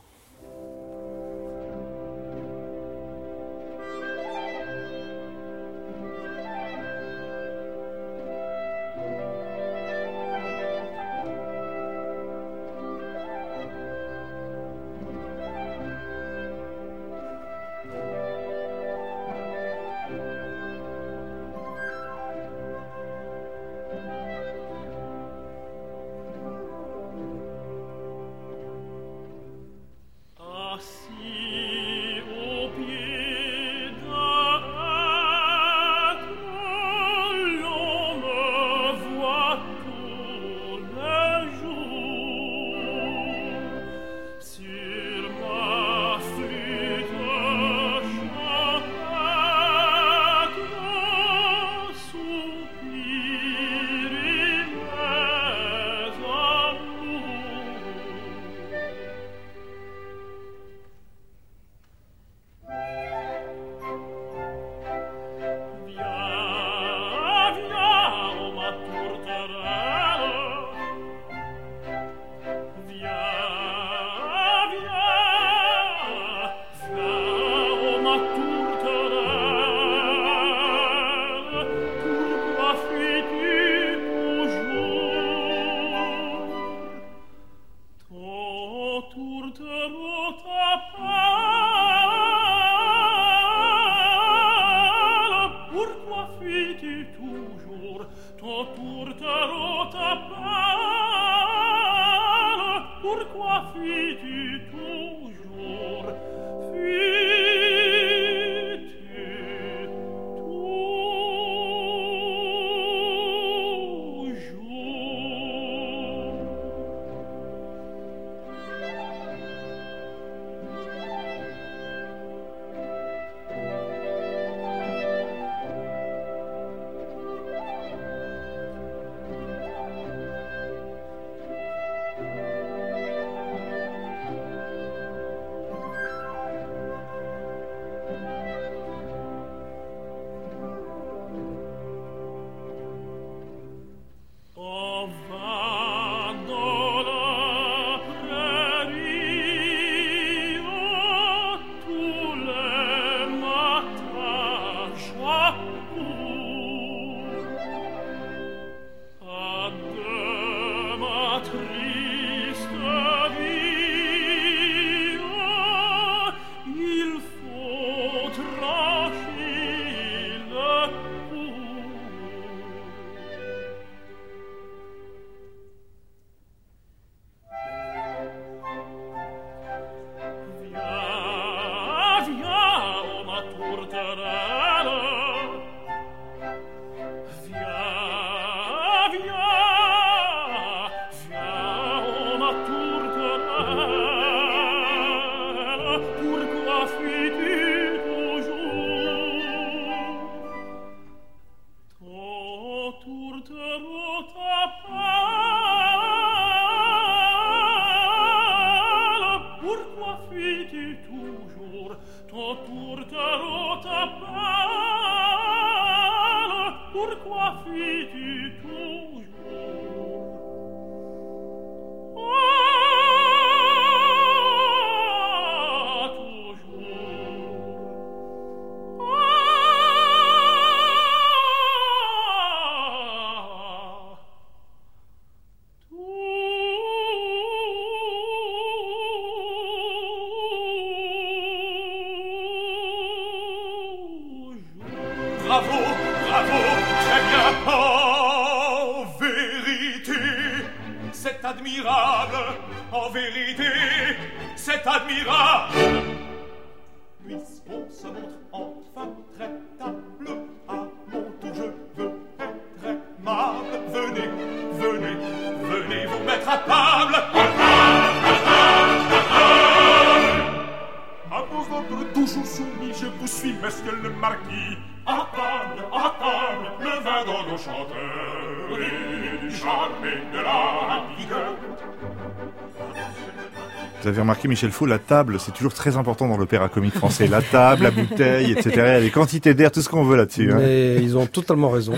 Vous avez remarqué, Michel Faux, la table, c'est toujours très important dans l'opéra comique français. La table, la bouteille, et cetera. Il y a des quantités d'air, tout ce qu'on veut là-dessus. Hein. Mais ils ont totalement raison.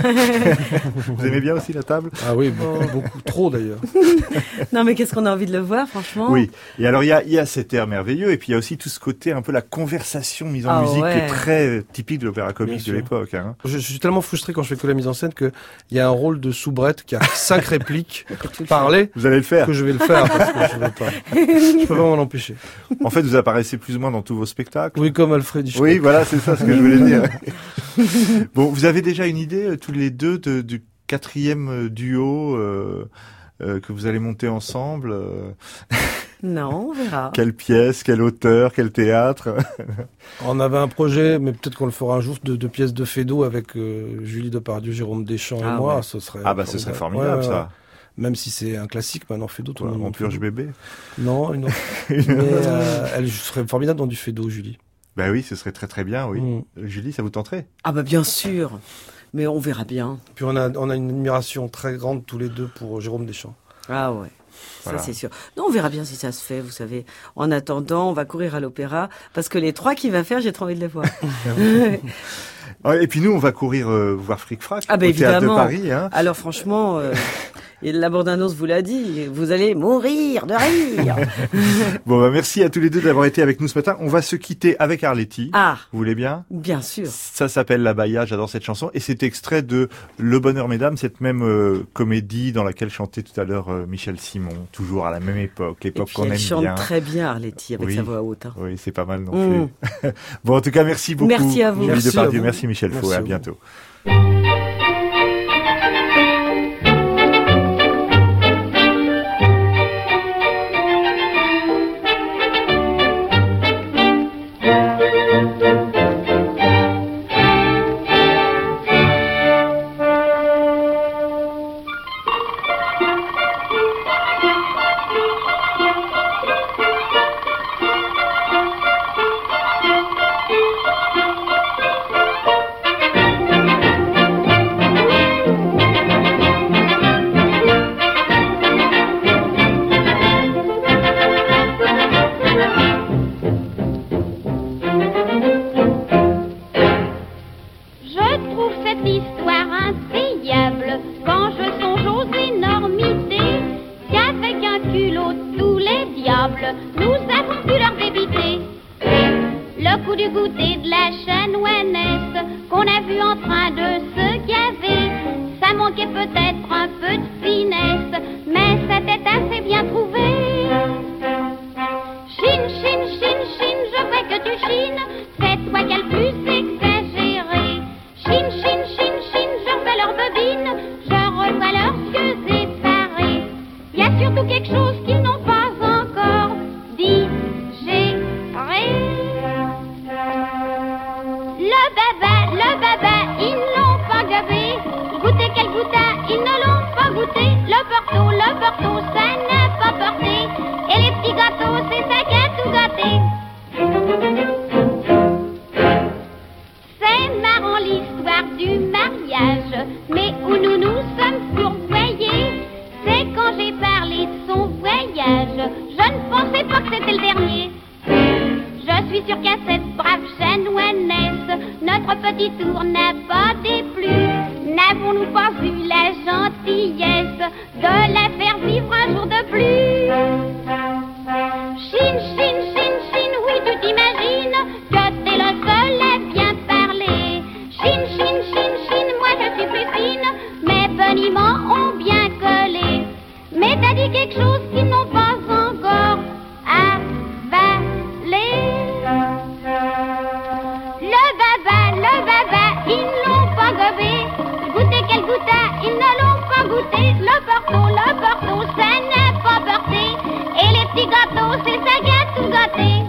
Vous aimez bien aussi la table? Ah oui, beaucoup, beaucoup trop d'ailleurs. Non mais qu'est-ce qu'on a envie de le voir, franchement. Oui. Et alors il y a, il y a cet air merveilleux, et puis il y a aussi tout ce côté un peu la conversation mise en ah, musique ouais. qui est très typique de l'opéra comique de l'époque. Hein. Je, je suis tellement frustré quand je fais que la mise en scène que il y a un rôle de soubrette qui a cinq répliques parlées. Vous allez le faire. Que je vais le faire parce que je veux pas. Je peux pas m'en empêcher. En fait, vous apparaissez plus ou moins dans tous vos spectacles. Oui, comme Alfred Hitchcock. Oui, voilà, c'est ça ce que je voulais dire. Bon, vous avez déjà une idée, tous les deux, de, du quatrième duo euh, euh, que vous allez monter ensemble euh... Non, on verra. Quelle pièce, quel auteur, quel théâtre? On avait un projet, mais peut-être qu'on le fera un jour, de, de pièces de Feydeau avec euh, Julie Depardieu, Jérôme Deschamps ah, et moi. Ouais. Ce serait ah bah ce serait formidable, ouais, ouais, ça. Même si c'est un classique maintenant, Feydeau. Voilà, mon purge bébé. Non, non. Mais euh, elle serait formidable dans du Feydeau, Julie. Bah oui, ce serait très très bien, oui. Mm. Julie, ça vous tenterait? Ah bah bien sûr, mais on verra bien. Puis on a, on a une admiration très grande tous les deux pour Jérôme Deschamps. Ah ouais. Voilà. Ça, c'est sûr. Non, on verra bien si ça se fait, vous savez. En attendant, on va courir à l'opéra, parce que les trois qu'il va faire, j'ai trop envie de les voir. Et puis nous, on va courir euh, voir Fric Frac ah, bah, au évidemment. Théâtre de Paris. Hein. Alors franchement, euh, et la bande-annonce vous l'a dit, vous allez mourir de rire. Bon, bah merci à tous les deux d'avoir été avec nous ce matin. On va se quitter avec Arletty. Ah, vous voulez bien? Bien sûr. Ça s'appelle La Baïa, j'adore cette chanson. Et c'est extrait de Le Bonheur Mesdames, cette même euh, comédie dans laquelle chantait tout à l'heure euh, Michel Simon, toujours à la même époque, l'époque qu'on aime bien. Elle chante très bien, Arletty, avec oui. sa voix haute. Hein. Oui, c'est pas mal non mmh. plus. Bon, en tout cas, merci beaucoup. Merci à vous. Julie Merci Depardieu, à vous. merci Michel Faux, à bientôt. baba, le baba, ils n'ont pas gobé. Goûtez quel gouta, ils ne l'ont pas goûté. Le porto, le porto, ça n'a pas porté. Et les petits gâteaux, c'est ça qui a tout gâté. C'est marrant l'histoire du mariage, mais où nous nous sommes fourvoyés, c'est quand j'ai parlé de son voyage. Je ne pensais pas que c'était le dernier. Je suis sûre qu'à cette brave chanoinesse, notre petit tour n'a pas déplu. N'avons-nous pas eu la gentillesse de la faire vivre un jour de plus? Chine, chine, chine, chine, oui, tu t'imagines que t'es le seul à bien parler. Chine, chine, chine, chine, moi je suis plus fine, mes boniments ont bien collé. Mais t'as dit quelque chose qu'ils n'ont pas encore avalé. Le baba, le baba, ils n'ont pas gobé. Goûtez quel gouta, ils ne l'ont pas goûté. Le porto, le porto, ça n'a pas porté. Et les petits gâteaux, c'est ça qui a tout gâté.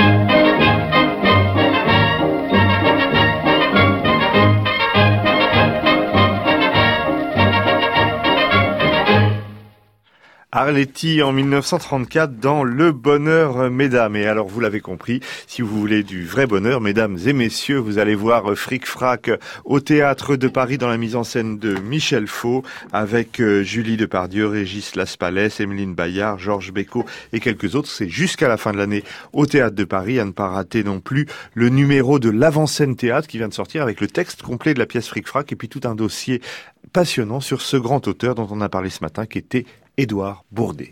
Arletty en mille neuf cent trente-quatre dans Le Bonheur, mesdames. Et alors, vous l'avez compris, si vous voulez du vrai bonheur, mesdames et messieurs, vous allez voir Fric Frac au Théâtre de Paris dans la mise en scène de Michel Faux avec Julie Depardieu, Régis Laspalès, Emeline Bayard, Georges Bécaud et quelques autres. C'est jusqu'à la fin de l'année au Théâtre de Paris. À ne pas rater non plus le numéro de l'Avant-Scène Théâtre qui vient de sortir avec le texte complet de la pièce Fric Frac et puis tout un dossier passionnant sur ce grand auteur dont on a parlé ce matin qui était Édouard Bourdet.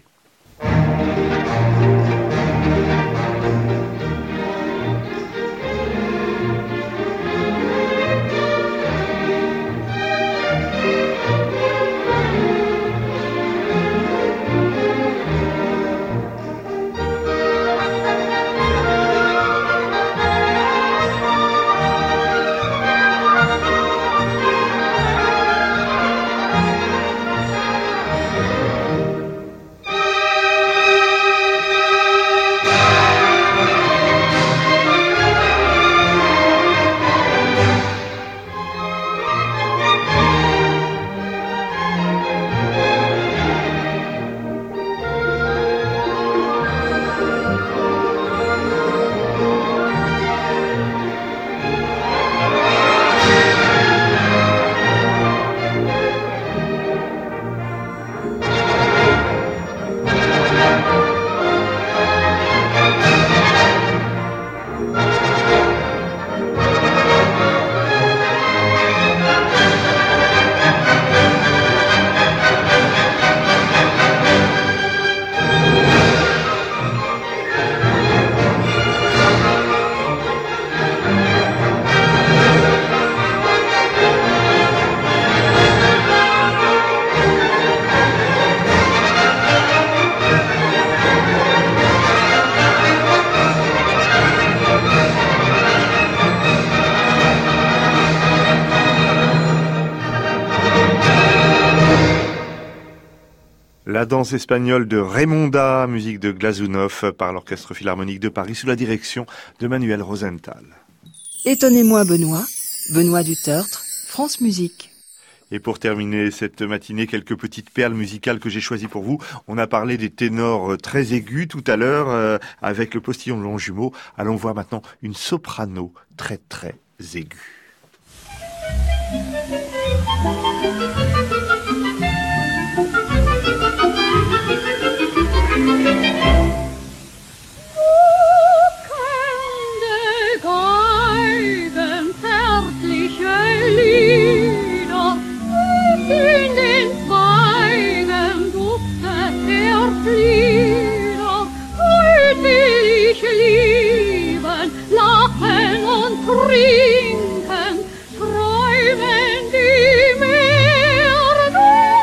La danse espagnole de Raymonda, musique de Glazunov par l'Orchestre Philharmonique de Paris sous la direction de Manuel Rosenthal. Étonnez-moi Benoît, Benoît Dutertre, France Musique. Et pour terminer cette matinée, quelques petites perles musicales que j'ai choisies pour vous. On a parlé des ténors très aigus tout à l'heure euh, avec le postillon de Longjumeau. Allons voir maintenant une soprano très très aiguë. In den Zweigen duftet der Flieder, heut will ich lieben, lachen und trinken, träumen die Meer.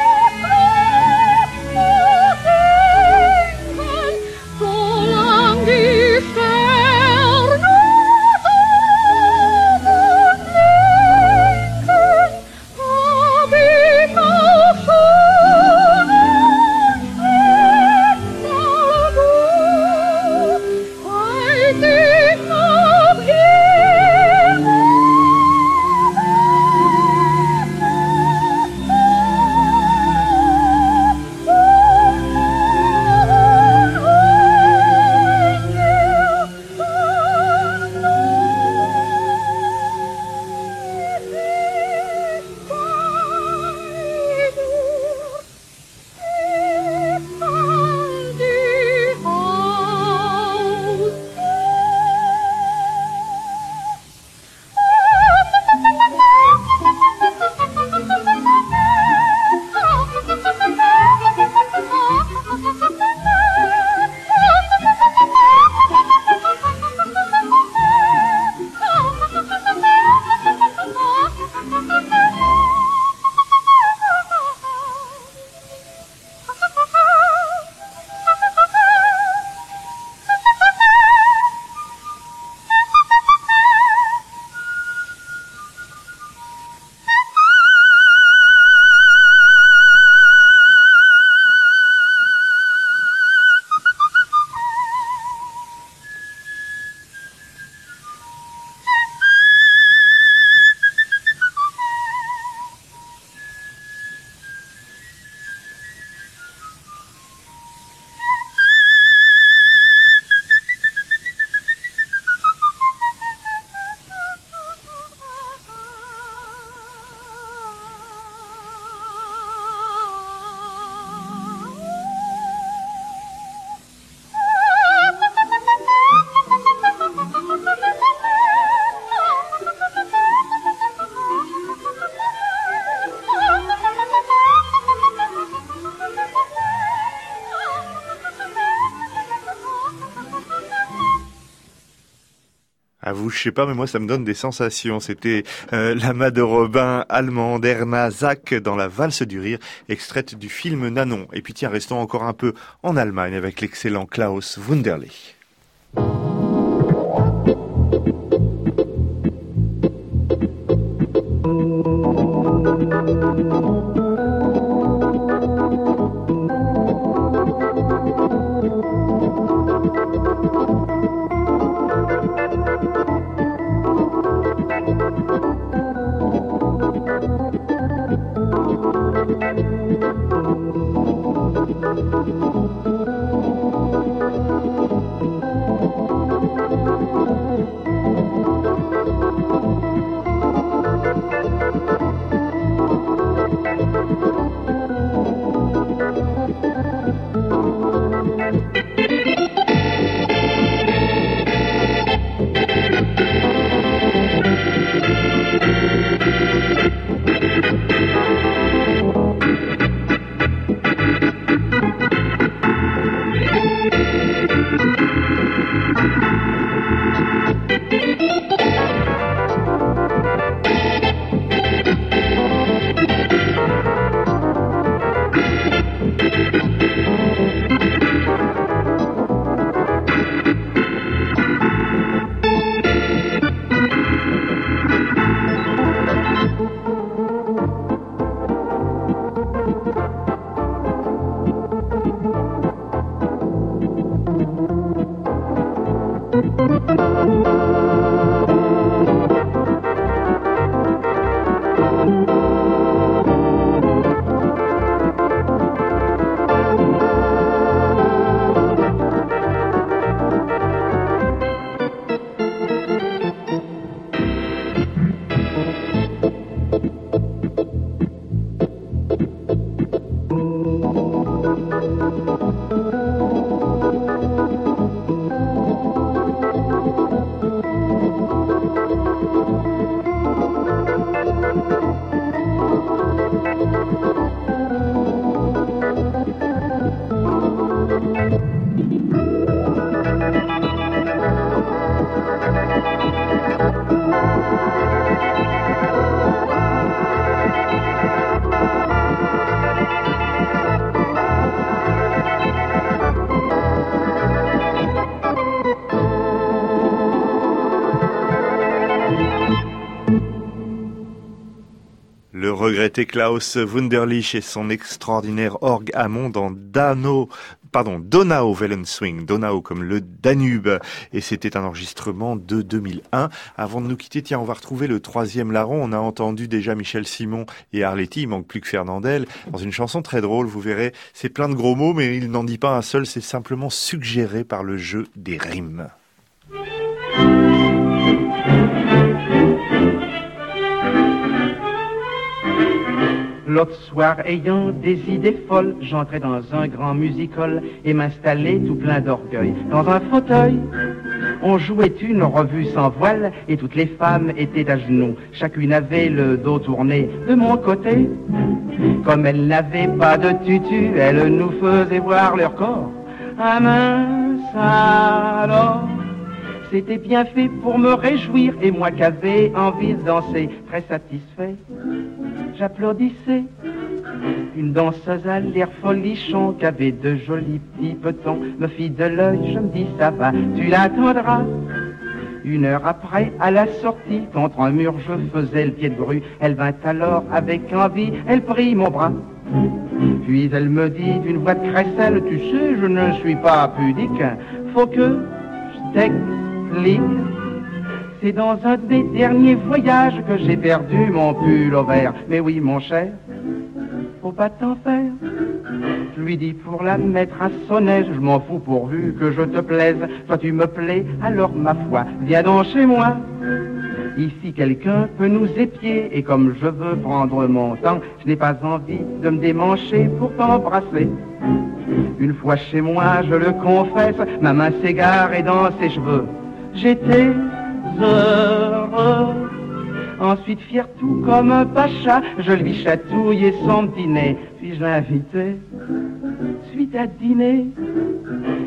je sais pas, mais moi ça me donne des sensations. C'était euh, Lama de Robin, allemande, Erna Zach dans la valse du rire, extraite du film Nanon. Et puis tiens, restons encore un peu en Allemagne avec l'excellent Klaus Wunderlich. Regretté Klaus Wunderlich et son extraordinaire orgue Hammond dans Dano, pardon, Donau Wellenswing, Donau comme le Danube, et c'était un enregistrement de deux mille un. Avant de nous quitter, tiens, on va retrouver le troisième larron. On a entendu déjà Michel Simon et Arletty, il manque plus que Fernandel, dans une chanson très drôle, vous verrez, c'est plein de gros mots, mais il n'en dit pas un seul, c'est simplement suggéré par le jeu des rimes. L'autre soir, ayant des idées folles, j'entrais dans un grand music-hall et m'installais tout plein d'orgueil dans un fauteuil. On jouait une revue sans voile et toutes les femmes étaient à genoux. Chacune avait le dos tourné de mon côté. Comme elles n'avaient pas de tutu, elles nous faisaient voir leur corps. Ah mince alors, c'était bien fait pour me réjouir et moi qui avais envie de danser, très satisfait. J'applaudissais. Une danseuse à l'air folichon qui avait de jolis petits petons me fit de l'œil, je me dis ça va, tu l'attendras. Une heure après, à la sortie, contre un mur je faisais le pied de grue. Elle vint alors avec envie, elle prit mon bras. Puis elle me dit d'une voix de crécelle, tu sais, je ne suis pas pudique, faut que je t'explique. C'est dans un des derniers voyages que j'ai perdu mon pull au vert. Mais oui, mon cher, faut pas t'en faire. Je lui dis pour la mettre à son aise, je m'en fous pourvu que je te plaise. Toi tu me plais, alors ma foi, viens donc chez moi. Ici quelqu'un peut nous épier et comme je veux prendre mon temps, je n'ai pas envie de me démancher pour t'embrasser. Une fois chez moi, je le confesse, ma main s'égare et dans ses cheveux. J'étais heureux. Ensuite fier tout comme un pacha, je lui chatouillais son petit nez, puis je l'invitais, suite à dîner.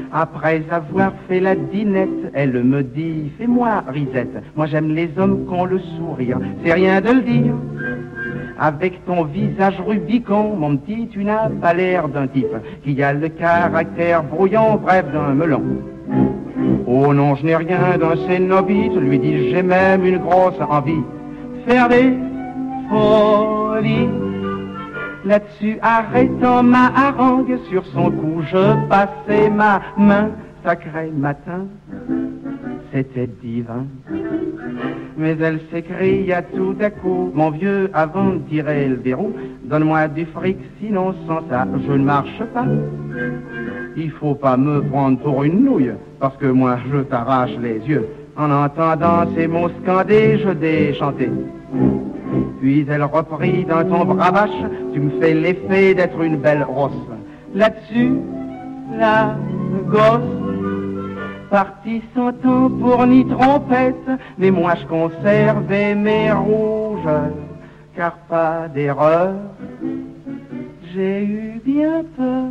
Après avoir fait la dinette, elle me dit, fais-moi risette. Moi j'aime les hommes qui ont le sourire, c'est rien de le dire. Avec ton visage Rubicon, mon petit, tu n'as pas l'air d'un type qui a le caractère brouillon, bref, d'un melon. Oh non, je n'ai rien d'un cénobite, lui dis j'ai même une grosse envie. Faire des folies. Là-dessus, arrêtant ma harangue, sur son cou, je passais ma main. Sacré matin, c'était divin. Mais elle s'écria tout à coup, mon vieux, avant de tirer le verrou, donne-moi du fric, sinon sans ça, je ne marche pas. Il faut pas me prendre pour une nouille, parce que moi, je t'arrache les yeux. En entendant ces mots scandés, je déchantais. Puis elle reprit d'un ton bravache, tu me fais l'effet d'être une belle rosse. Là-dessus, la gosse, partie sans temps pour ni trompette, mais moi je conservais mes rouges, car pas d'erreur, j'ai eu bien peur.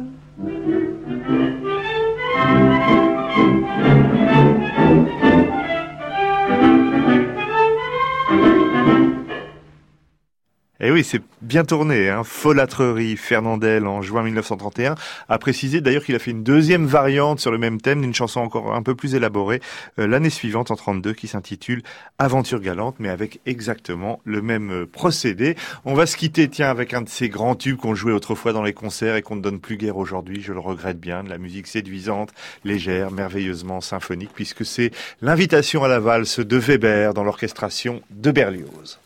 Eh oui, c'est bien tourné, hein. Folâtrerie. Fernandel, en juin mille neuf cent trente et un, a précisé d'ailleurs qu'il a fait une deuxième variante sur le même thème, d'une chanson encore un peu plus élaborée, euh, l'année suivante, en trente-deux, qui s'intitule Aventure galante, mais avec exactement le même euh, procédé. On va se quitter, tiens, avec un de ces grands tubes qu'on jouait autrefois dans les concerts et qu'on ne donne plus guère aujourd'hui, je le regrette bien, de la musique séduisante, légère, merveilleusement symphonique, puisque c'est l'invitation à la valse de Weber dans l'orchestration de Berlioz.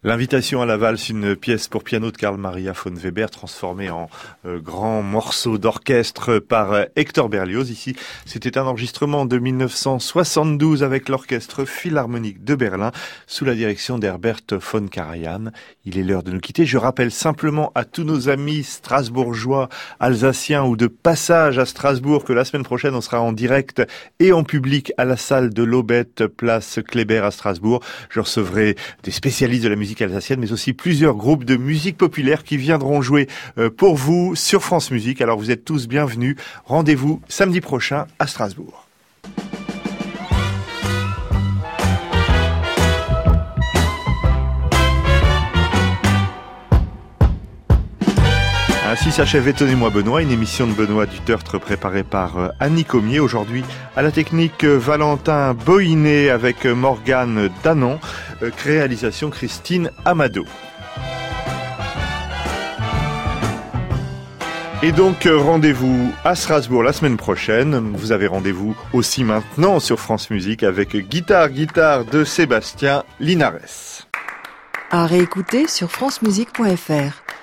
L'invitation à la valse, une pièce pour piano de Carl Maria von Weber, transformée en euh, grand morceau d'orchestre par euh, Hector Berlioz. Ici, c'était un enregistrement de mille neuf cent soixante-douze avec l'Orchestre Philharmonique de Berlin, sous la direction d'Herbert von Karajan. Il est l'heure de nous quitter. Je rappelle simplement à tous nos amis strasbourgeois, alsaciens ou de passage à Strasbourg que la semaine prochaine, on sera en direct et en public à la salle de l'Aubette, place Kléber à Strasbourg. Je recevrai des spécialistes de la musique alsacienne, mais aussi plusieurs groupes de musique populaire qui viendront jouer pour vous sur France Musique. Alors vous êtes tous bienvenus. Rendez-vous samedi prochain à Strasbourg. Ainsi s'achève Étonnez-moi Benoît, une émission de Benoît Dutertre préparée par Annie Comier. Aujourd'hui, à la technique, Valentin Bohinet avec Morgane Danon, réalisation Christine Amado. Et donc, rendez-vous à Strasbourg la semaine prochaine. Vous avez rendez-vous aussi maintenant sur France Musique avec Guitare Guitare de Sébastien Linares. À réécouter sur francemusique point f r.